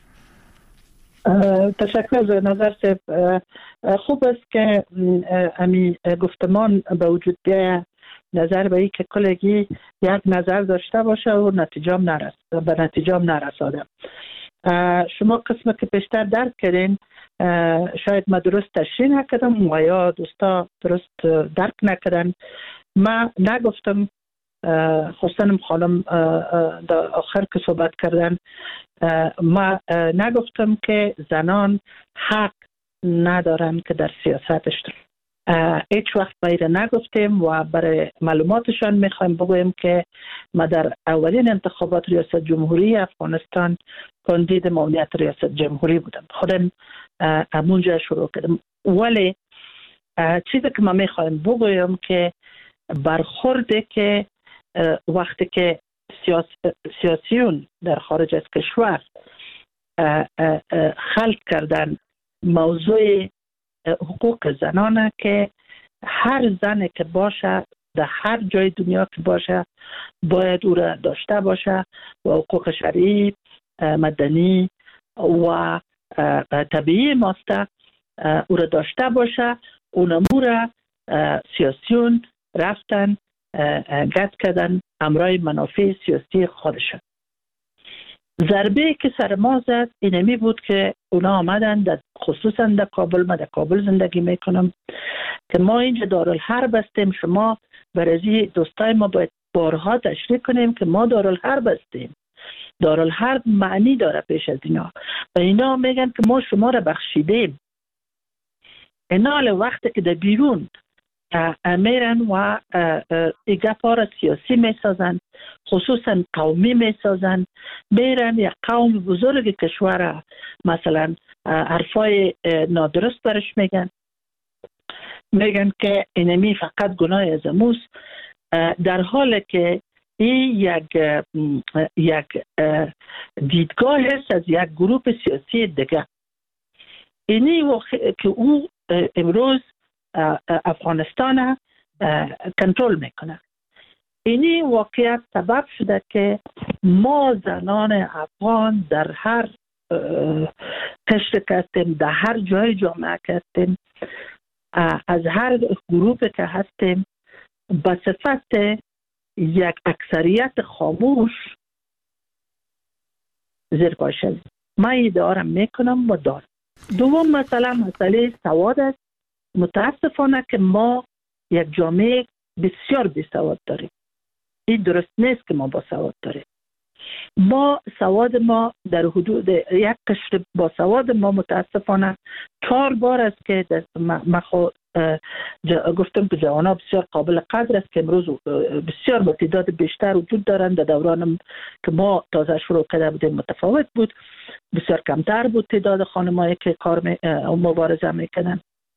تشکر از نظر خوب است که امی گفتمان به وجود بیاید، نظر به ای که کلگی یک نظر داشته باشه و به نتیجه نرساده. شما قسمت که پیشتر درک کردین شاید ما درست تشریح نکردم و یا دوستا درست درک نکردن. ما نگفتم، خصوصا خانم در آخر که صحبت کردن، ما نگفتم که زنان حق ندارن که در سیاست اشتراک. هیچ وقت باید نگفتیم و برای معلوماتشان میخوایم بگویم که ما در اولین انتخابات ریاست جمهوری افغانستان کاندید معاونیت ریاست جمهوری بودم. خودم همونجا شروع کردم. ولی چیزی که ما میخوایم بگویم که برخورده که وقتی که سیاسیون در خارج از کشور خلق کردن موضوع حقوق زنانه که هر زنی که باشه در هر جای دنیا که باشه باید او را داشته باشه و حقوق شرعی، مدنی و طبیعی ماسته او را داشته باشه. اونمو را سیاسیون رفتن گت کردن امرای منافع سیاسی خودشون. ضربه که سر ما زد اینمی بود که اونا آمدن خصوصا در کابل، من در کابل زندگی میکنم، که ما اینجا دارالحرب هستیم، شما برای دوستای ما باید بارها تشریح کنیم که ما دارالحرب هستیم. دارالحرب معنی داره پیش از اینا و اینا میگن که ما شما را بخشیدیم. اینا وقتی که در بیرون میرن و گپا را سیاسی میسازن، خصوصا قومی میسازن، میرن یک قوم بزرگ کشور مثلا حرفای نادرست برش میگن که اینمی فقط گناه از اموست، در حالی که این یک دیدگاه هست از یک گروه سیاسی دیگه. اینی که او امروز افغانستان کنترل میکنه. اینی واقعیت سبب شده که ما زنان افغان در هر قشر هستیم، در هر جای جامعه هستیم، از هر گروه که هستیم، به صفت یک اکثریت خاموش زیر پا شدیم. من ادعا میکنم و دارم. دوم مسئله سواد است. متاسفانه که ما یک جامعه بسیار بی‌سواد داریم. این درست نیست که ما با سواد داریم. سواد ما در حدود یک قشر با سواد ما متاسفانه 4 بار است که ما گفتم که جوانان بسیار قابل قدر است که امروز بسیار با تعداد بیشتر وجود دارند. در دوران که ما تازه شروع کرده بودیم متفاوت بود، بسیار کمتر بود تعداد خانمایی که کار مبارزه میکنن.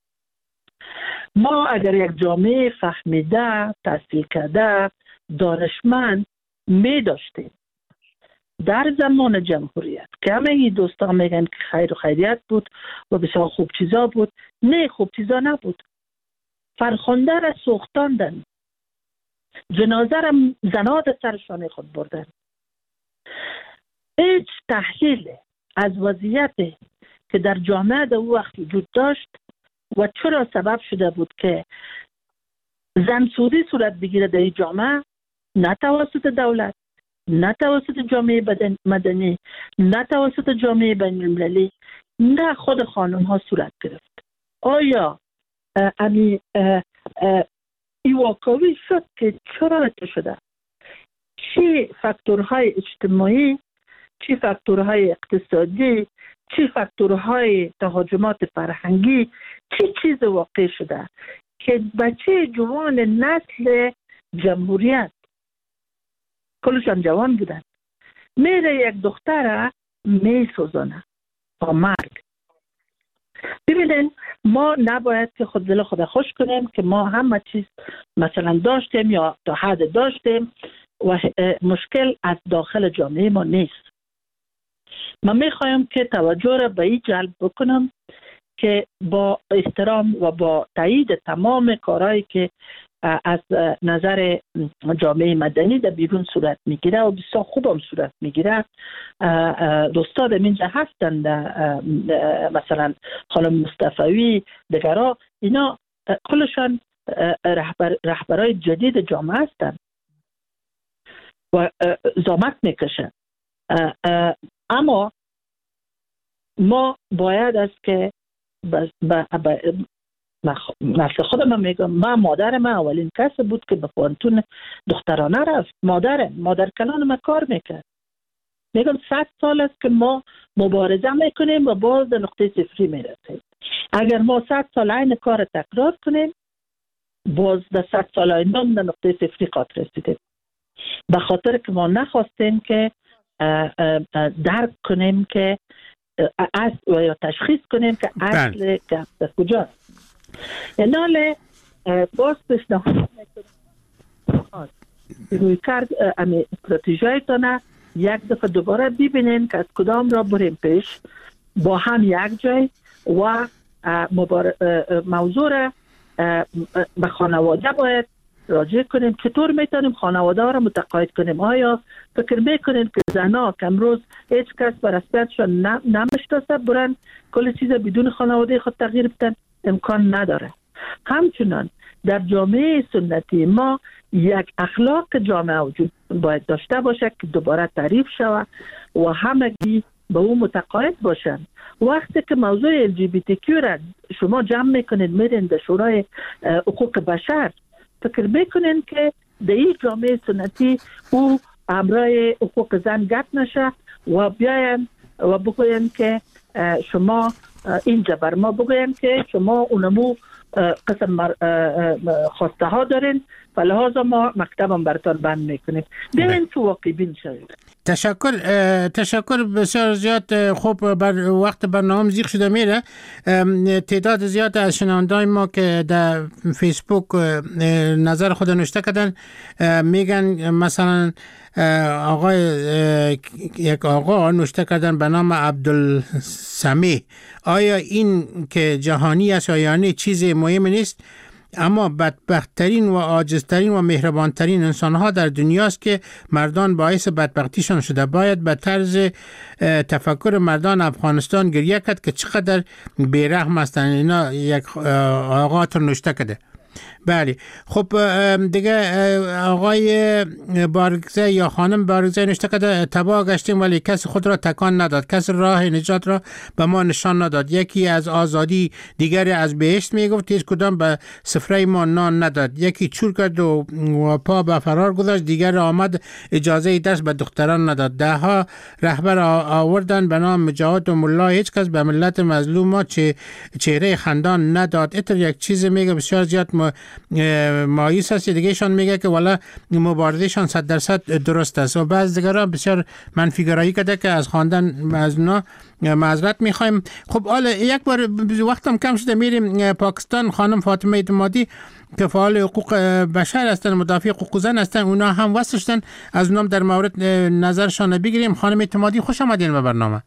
ما اگر یک جامعه فهمیده، تحصیل کرده، دانشمند می داشتیم در زمان جمهوریت که همه دوستان میگن که خیر و خیریت بود و بسیار خوب چیزا بود، نه خوب چیزا نبود. فرخنده را سوختاندن، جنازه را زنها در سرشان خود بردن. هیچ تحلیل از وضعیتی که در جامعه در وقت وجود داشت و چرا سبب شده بود که زنسوری صورت بگیره در این جامعه، نه توسط دولت، نه توسط جامعه مدنی، نه توسط جامعه بین المللی، نه خود خانم ها صورت گرفت. آیا این واقعی شد که چرا اتفاق شده؟ چی فاکتورهای اجتماعی، چی فاکتورهای اقتصادی، چی فاکتورهای تهاجمات فرهنگی، چی چیز واقع شده که بچه جوان نسل جمهوریت کلشان جوان بودن. میره یک دختر میسوزانه با مرگ. ببینین ما نباید که خود دل خود خوش کنیم که ما همه چیز مثلا داشتیم یا تا حد داشتیم و مشکل از داخل جامعه ما نیست. من میخوایم که توجه را به این جلب بکنم که با احترام و با تایید تمام کارهایی که از نظر جامعه مدنی در بیرون صورت میگیره و بسیار خوب هم صورت میگیره، دوستان اینجا هستند، مثلا خانم مصطفی دیگرها، اینا کلشان رهبرای جدید جامعه هستند و زحمت میکشن. اما ما باید است که مثل خودم میگم، مادر من اولین کس بود که به پانتون دخترانه رفت. مادر کلان ما کار میکرد. میگم 100 سال است که ما مبارزه میکنیم و باز در نقطه صفری میرسیم. اگر ما 100 سال این کار تکرار کنیم، باز در 100 سال آینده در نقطه صفری قاطر رسیدیم. به خاطر که ما نخواستیم که درک کنیم که اصل و یا تشخیص کنیم که اصل در کجاست. یعنی باز پیشنهاد میکنم روی کرد امی استراتژیتونه یک دفعه دوباره ببینیم که از کدام را بریم پیش، با هم یک جای و موضوع را به خانواده باید راجع کنیم. چطور میتونیم خانواده را متقاعد کنیم؟ آیا فکر میکنیم که زنها که امروز هیچ کس بر رسمیتشان نمیشناسه برن کل چیز بدون خانواده خود تغییر بدن؟ امکان نداره. همچنان در جامعه سنتی ما یک اخلاق جامعه وجود باید داشته باشه که دوباره تعریف شود و همگی به اون متقاعد باشن. وقتی که موضوع LGBTQ را شما جمع میکنید میرین در شورای حقوق بشر، فکر میکنین که در این جامعه سنتی او امرای حقوق زن گپ نشه و بیاین و بگوین که شما اینجا بر ما بگوین که شما اونمو قسم خواسته ها دارین و لحاظا ما مکتبم براتون بند میکنیم. بیاین تو واقعی بین شوید. تشکر بسیار زیاد. خوب وقت برنامه زیغ شده میره. تعداد زیاد از شنوندای ما که در فیسبوک نظر خود نوشته کردن میگن، مثلا یک آقا نوشته کردن به نام عبدالسمیع، آیا این که جهانی است یا نه چیز مهم نیست، اما بدبختترین و عاجزترین و مهربانترین انسانها در دنیاست که مردان باعث بدبختیشان شده. باید به طرز تفکر مردان افغانستان گریه کرد که چقدر بیرحم هستند. اینا یک آقا تر نوشته کرده. بله، خب دیگه آقای بارگزه یا خانم بارگزه نوشته کرده تباه گشتیم ولی کسی خود را تکان نداد، کسی راه نجات را به ما نشان نداد. یکی از آزادی، دیگری از بهشت میگفت، هیچ کدام به سفره ما نان نداد. یکی چور کرد و پا به فرار گذاشت، دیگر آمد اجازه دست به دختران نداد. ده ها رهبر آوردن به نام مجاهد و ملا، هیچ کس به ملت مظلوم ما چهره خندان نداد. اتر یک چیز میگه بسیار زیاد مایوس است. دیگهشان میگه که والا مبارزهشان 100% درست است و بعض دیگرها بسیار منفی گرایی کرده که از خواندن از اونا معذرت میخوایم. خب حالا یک بار وقتم کم شده میریم پاکستان. خانم فاطمه اعتمادی که فعال حقوق بشر هستن، مدافع حقوق زن هستن، اونا هم وصل شدن، از اونام در مورد نظرشان بگیریم. خانم اعتمادی خوش آمدین به برنامه.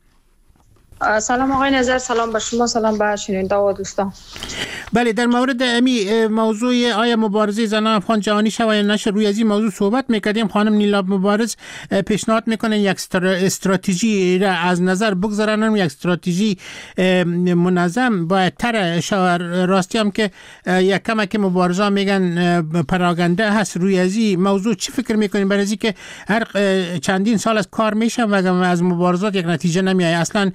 سلام آقای نظر، سلام به شما، سلام به شنونده و دوستان. بله، در مورد امی موضوع آیا مبارزه زنان افغان جهانی شود یا نشه، روی از این موضوع صحبت میکردیم. خانم نیلاب مبارز پیشنهاد میکنن یک استراتژی را از نظر بگذارن، یک استراتژی منظم باید تر شود. راستی هم که یک کمک مبارزه میگن پراگنده هست. روی از این موضوع چی فکر میکنین؟ برای اینکه هر چندین سال از کار میشه و از مبارزات یک نتیجه نمیاد اصلا.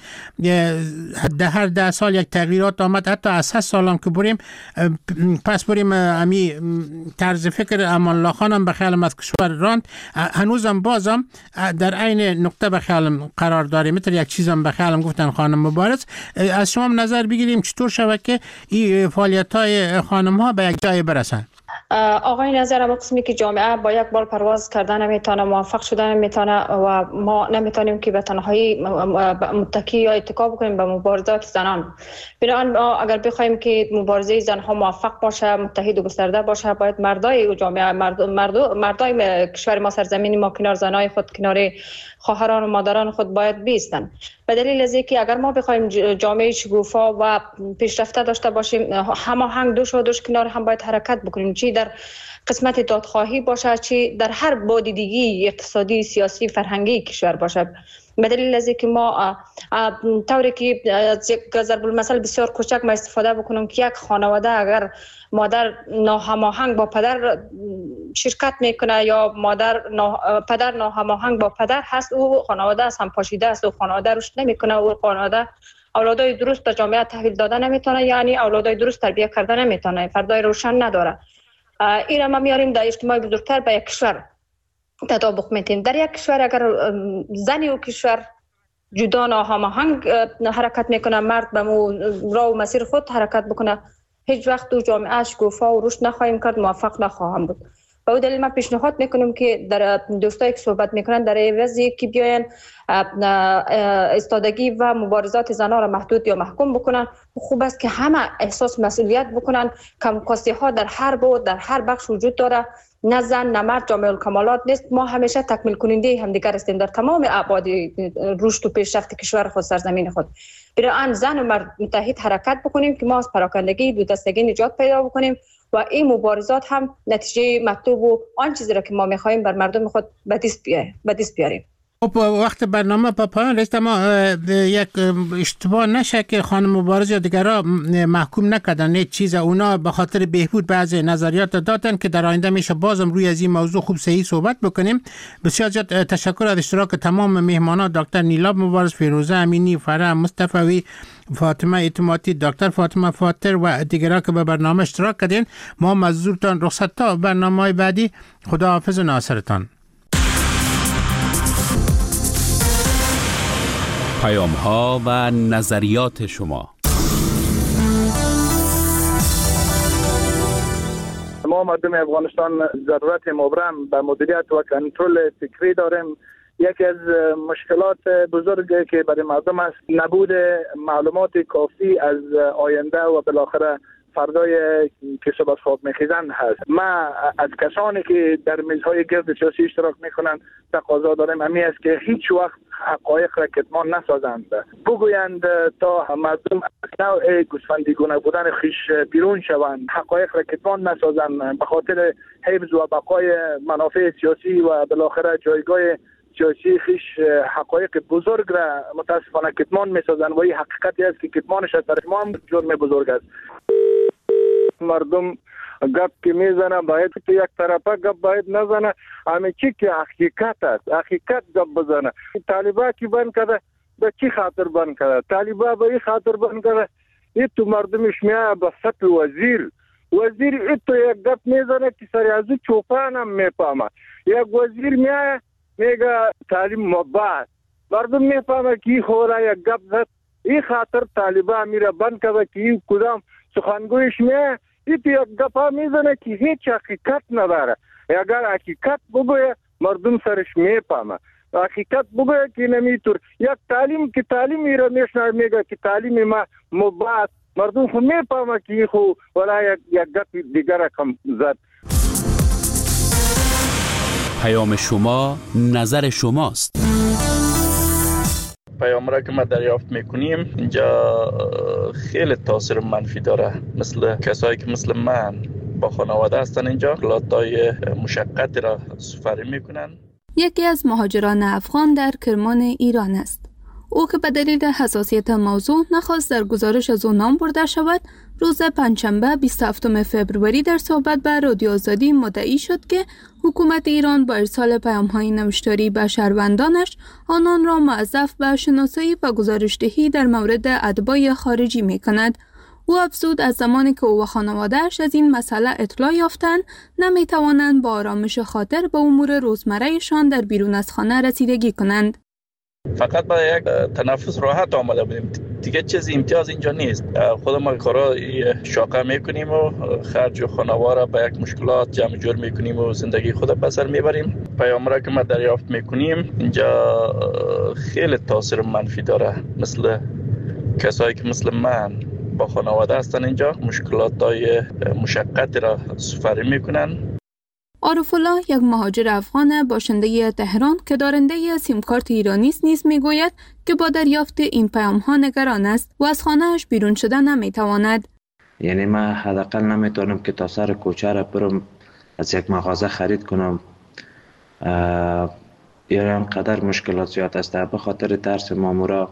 هر 10 سال یک تغییرات آمد، حتی از 6 سال هم که بریم پس بریم امی طرز فکر امان الله خان هم به خیالم از کشور راند، هنوزم بازم در عین نقطه به خیالم قرار داریم. مثل یک چیزم به خیالم گفتن خانم مبارز. از شما نظر بگیریم چطور شود که این فعالیت های خانم ها به یک جای برسن؟ آقای نظر، اما قسمی که جامعه با یک بال پرواز کردن نمیتونه، موفق شدن نمیتونه و ما نمیتونیم که به تنهایی متکی یا اتکا بکنیم به مبارزات زنان. بنابراین اگر بخوایم که مبارزه زنها موفق باشه، متحد و گسترده باشه، باید مردای و جامعه مردای کشور ما، سرزمین ما، کنار زنای خود، کنار خواهران و مادران خود باید بیستن. به دلیل از اینکه اگر ما بخوایم جامعه شگوفا و پیشرفته داشته باشیم، هماهنگ دوش کنار هم باید حرکت بکنیم، چی در قسمت دادخواهی باشه، چی در هر بعد دیگه اقتصادی، سیاسی، فرهنگی کشور باشه. به دلیل از اینکه ما طوری که از یک ضرب المثل بسیار کوچک ما استفاده بکنم که یک خانواده اگر مادر ناهماهنگ با پدر شرکت میکنه یا پدر ناهماهنگ با پدر هست، او خانواده از هم پاشیده است، او خانواده رشد نمیکنه، او خانواده اولادای درست در جامعه تحویل داده نمیتونه، یعنی اولادای درست تربیت کرده نمیتونه، فردای روشن نداره. این ما میاریم در اجتماع بزرگتر به یک کشور تطابق میتیم. در یک کشور اگر زنی و کشور جدا ناهماهنگ حرکت میکنه، مرد به راه و مسیر خود حرکت بکنه، هیچ وقت تو جامعه شکوفا و رشد نخواهیم کرد، موفق نخواهم بود. به اون دلیل ما پیشنهاد میکنیم که در دوستایی که صحبت میکنن در عوضی که بیاین استادگی و مبارزات زنان را محدود یا محکوم بکنن، خوب است که همه احساس مسئولیت بکنن. کمکاستی ها در هر بود، در هر بخش وجود داره، نه زن نه مرد جامع الکمالات نیست. ما همیشه تکمیل کننده همدیگر هستیم در تمام ابعاد رشد و پیشرفت کشور خود، سرزمین خود. برای زن و مرد متحد حرکت بکنیم که ما از پراکندگی، دو دستگی نجات پیدا بکنیم و این مبارزات هم نتیجه مطلوب و آن چیزی را که ما می‌خواهیم بر مردم خود به دست بیاریم. وقت برنامه په پایان رسید، ما یک اشتباه نشه که خانم مبارز یا دیگرها محکوم نکردن چیز، اونا به خاطر بهبود بعضی نظریات دادن که در آینده میشه بازم روی از این موضوع خوب صحیح صحبت بکنیم. بسیار زیاد تشکر از اشتراک تمام مهمانان، دکتر نیلاب مبارز، فیروزه امینی، فرح مصطفی، فاطمه اعتمادی، دکتر فاطمه فاطر و دیگرها که به برنامه اشتراک کردین. ما مزدورتان رخصت تا برنامه‌های بعدی. خداحافظ و ناصرتان. پیام‌ها و نظریات شما. ما مردم افغانستان ضرورت مبرم به مدیریت و کنترل فکری داریم. یکی از مشکلات بزرگی که برای مردم است نبود معلومات کافی از آینده و بالاخره فردای که صبح خواب میخیزن هست. ما از کسانی که در میزهای گرد سیاسی اشتراک میکنن تقاضا داریم همی است که هیچ وقت حقایق را کتمان نسازند، بگویند تا مردم از نوع گوسفندیگونه بودن خیش بیرون شوند، حقایق را کتمان نسازند به خاطر حفظ و بقای منافع سیاسی و بالاخره جایگاه سیاسی خیش حقایق بزرگ را متاسفانه کتمان میسازند و این حقیقتی است که کتمانش از طرف ما هم جرم بزرگ است. مردم گپ که میزنه باید تو یک طرفه گپ باید نزنه، همه چی که حقیقت است حقیقت گپ بزنه. طالبا کی بند کرده به چی خاطر بند کرده؟ طالبا به این خاطر بند کرده این تو مردمش میاد به سطح وزیر این تو یک گپ میزنه که سر ازو چوپان هم میفهمه. یک وزیر میاد میگه تعلیم مباح، مردم میفهمه که خورا یک گپ زد. این خاطر طالبا میره بند کرده که این کدام سخنگویش میاد این تو یک گپا میزنه که هیچ حقیقت نداره. اگر حقیقت بگویه مردم سرش میفهمه، حقیقت بگویه که نمیتور یک تعلیم که تعلیم میره میشنه میگه که تعلیم ما مباح، مردم خو میفهمه که خو ولا یک گپ دیگر کم زد. پیام شما نظر شماست. پیام را که ما دریافت میکنیم اینجا خیلی تاثیر منفی داره. مثل کسایی که مثل من با خانواده هستن اینجا لاتای مشقتی را سفری میکنن. یکی از مهاجران افغان در کرمان ایران است. او که به دلیل حساسیت موضوع نخواست در گزارش از او نام برده شود، روز پنجشنبه 27 فوریه در صحبت به رادیو آزادی مدعی شد که حکومت ایران با ارسال پیام‌های نوشتاری به شهروندانش آنان را موظف به شناسایی و گزارش‌دهی در مورد اتباع خارجی می‌کند. او افزود از زمانی که او و خانواده‌اش از این مسئله اطلاع یافتند نمی‌توانند با آرامش خاطر به امور روزمره‌شان در بیرون از خانه رسیدگی کنند. فقط با یک تنفس راحت آمده بودیم. دیگه چیز امتیاز اینجا نیست. خود ما کارا شاقه میکنیم و خرج و خانوار را به یک مشکلات جمع جور میکنیم و زندگی خود بسر میبریم. پیام را که ما دریافت میکنیم اینجا خیلی تاثیر منفی داره. مثل کسایی که مثل من با خانواده هستن اینجا مشکلات‌های مشقتی را سپری میکنن. عارف الله، یک مهاجر افغان باشنده تهران که دارنده سیم کارت ایرانی است، نیز میگوید که با دریافت این پیام‌ها نگران است و از خانه‌اش بیرون شدن نمیتواند. یعنی من حداقل نمیتونم که تا سر کوچه را برم از یک مغازه خرید کنم. یا اینقدر مشکلات زیاد است به خاطر ترس مامورا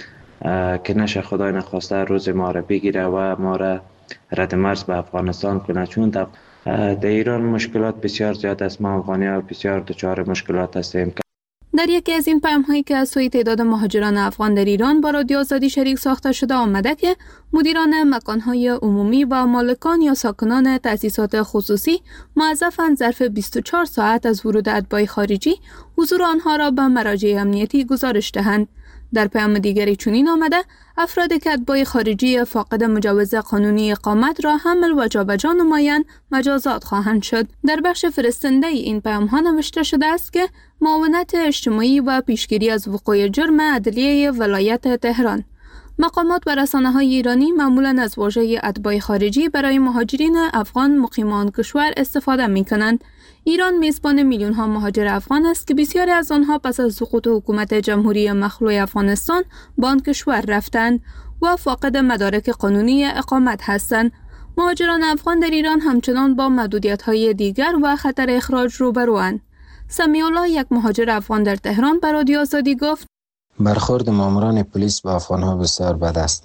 که نشه خدای نخواسته روز ما را بگیره و ما را رد مرز به افغانستان کنه. چون در ایران مشکلات بسیار زیاد است. ما افغانی‌ها بسیار دچار مشکلات هستیم. در یکی از این پیام‌هایی که از سوی تعداد مهاجران افغان در ایران با رادیو آزادی شریک ساخته شده آمده که مدیران مکان‌های عمومی و مالکان یا ساکنان تأسیسات خصوصی موظفند ظرف 24 ساعت از ورود اتباع خارجی حضور آنها را به مراجع امنیتی گزارش دهند. در پیام دیگری چنین آمده افرادی که اتباع خارجی فاقد مجوز قانونی اقامت را حمل و جابجا نمایند مجازات خواهند شد. در بخش فرستنده این پیام ها نوشته شده است که معاونت اجتماعی و پیشگیری از وقوع جرم عدلیه ولایت تهران. مقامات و رسانه‌های ایرانی معمولاً از واژه اتباع خارجی برای مهاجرین افغان مقیم آن کشور استفاده می‌کنند. ایران میزبان میلیون‌ها مهاجر افغان است که بسیاری از آنها پس از سقوط حکومت جمهوری مخلوع افغانستان به آن کشور رفتند و فاقد مدارک قانونی اقامت هستند. مهاجران افغان در ایران همچنان با محدودیت‌های دیگر و خطر اخراج روبروند. سمیع الله، یک مهاجر افغان در تهران، به رادیو آزادی گفت: برخورد ماموران پلیس با افغان‌ها بسیار بد است.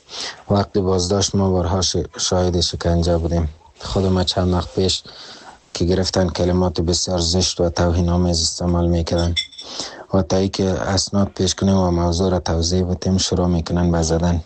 وقتی بازداشت ما بارها شاهد شکنجه بودیم. خود ما چند وقت پیش که گرفتن کلمات بسیار زشت و توهین‌آمیز استعمال می‌کردند و تا اینکه اسناد پیش کنیم و موضوع را توضیح بدیم شروع می‌کنن به زدن،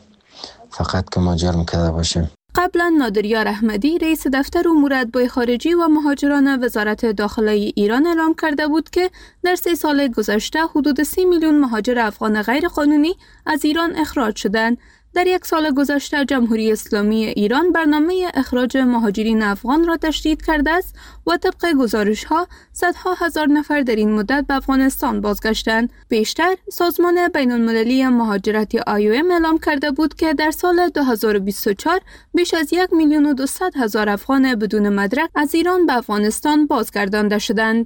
فقط که ما جرم کرده باشیم. قبلا نادریار احمدی رئیس دفتر امور اتباع خارجی و مهاجران وزارت داخله ایران اعلام کرده بود که در 3 سال گذشته حدود 30 میلیون مهاجر افغان غیرقانونی از ایران اخراج شدند. در 1 سال گذشته جمهوری اسلامی ایران برنامه اخراج مهاجرین افغان را تشدید کرده است و طبق گزارش‌ها صدها هزار نفر در این مدت به افغانستان بازگشتند. پیشتر سازمان بین‌المللی مهاجرت IOM اعلام کرده بود که در سال 2024 بیش از 1,200,000 افغان بدون مدرک از ایران به افغانستان بازگردانده شدند.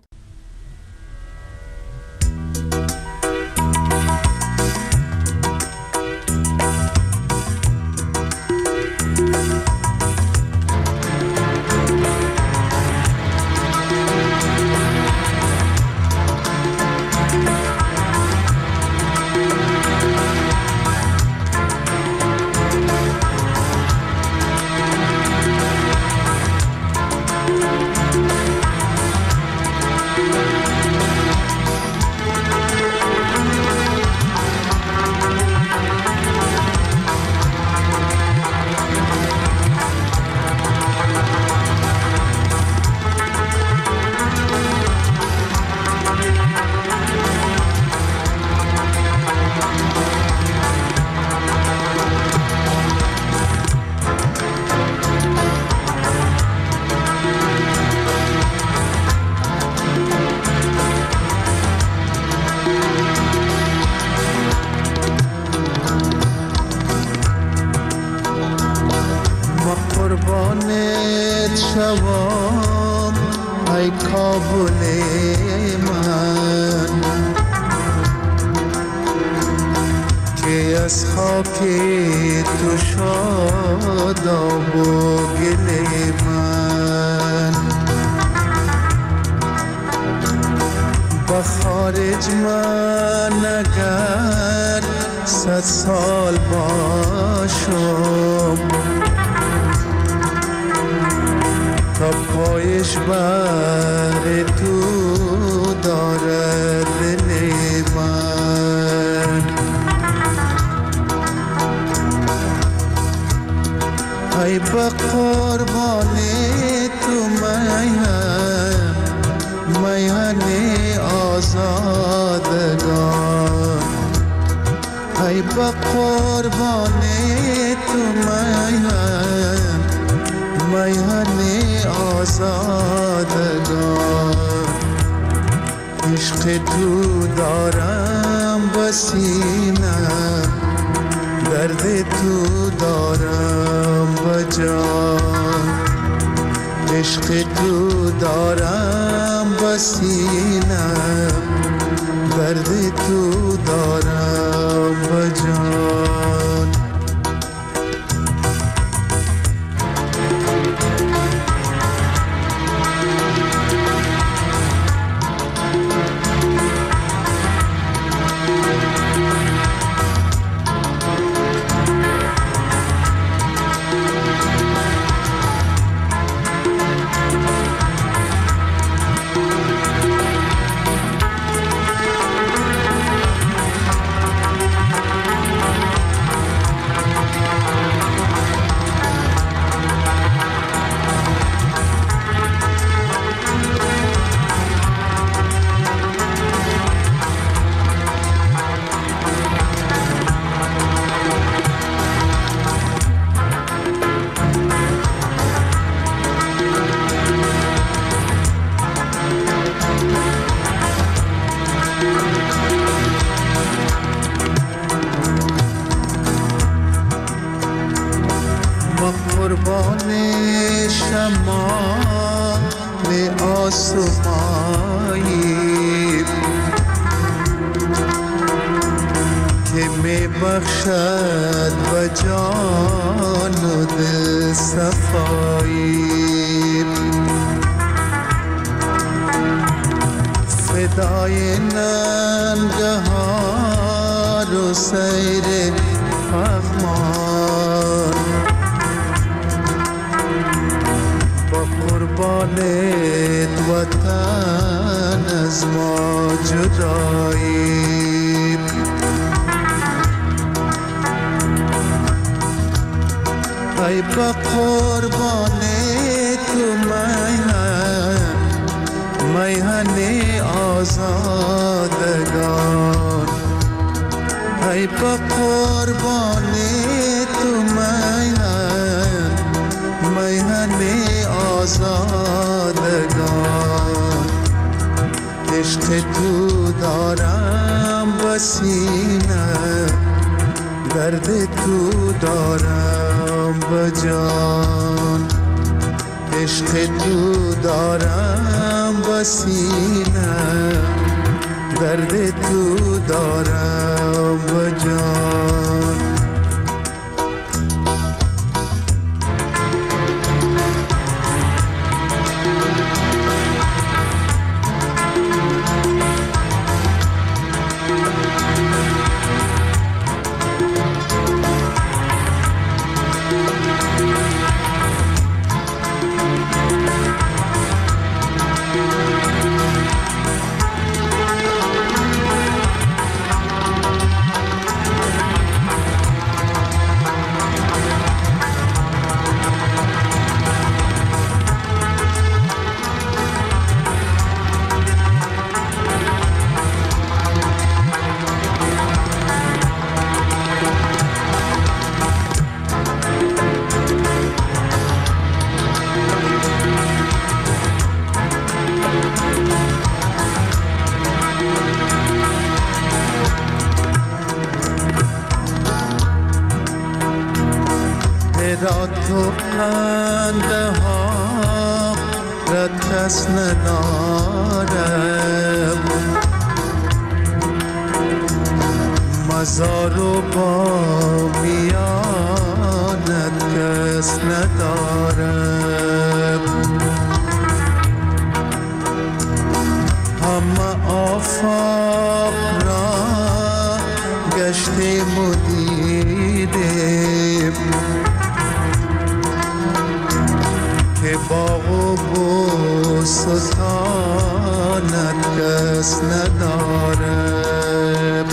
قربانت شوم ای کابل من که از خاک تو شاداب و گل من با خارج من اگر 100 سال باشم تا پایش بر تو دارد دل من ای با قربان تو میهن آزادگان ای با قربان تو میهن آزادگان عشق تو دارم بسینه درد تو دارم بجان عشق تو دارم بسینه درد تو دارم بجان قربان شمال آسمایی که می بخشد و جان و دل صفایی فدای ننگهار و سیر فغمان قربانت وطن از ما جدایی ای با قربان تو میهن آزادگان ای با قربان تو میهن آزادگان عشق تو دارم بسینه درد تو دارم بجان عشق تو دارم بسینه درد تو دارم بجان را تو خنده ها را کس ندارم مزار و بامیانت کس ندارم همه آفاق را گشتیم و دیدیم که باغ و بوستانت کس ندارم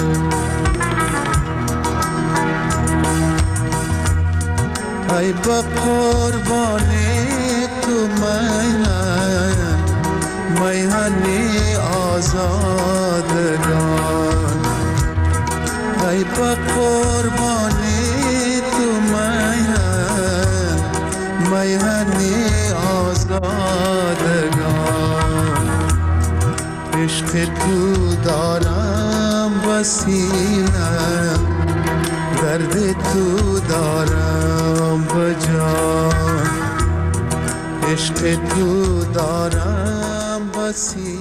ای با قربان تو میهن آزادگان ای با دارم بسینه، درد تو دارم بجان، عشق تو دارم بسینه.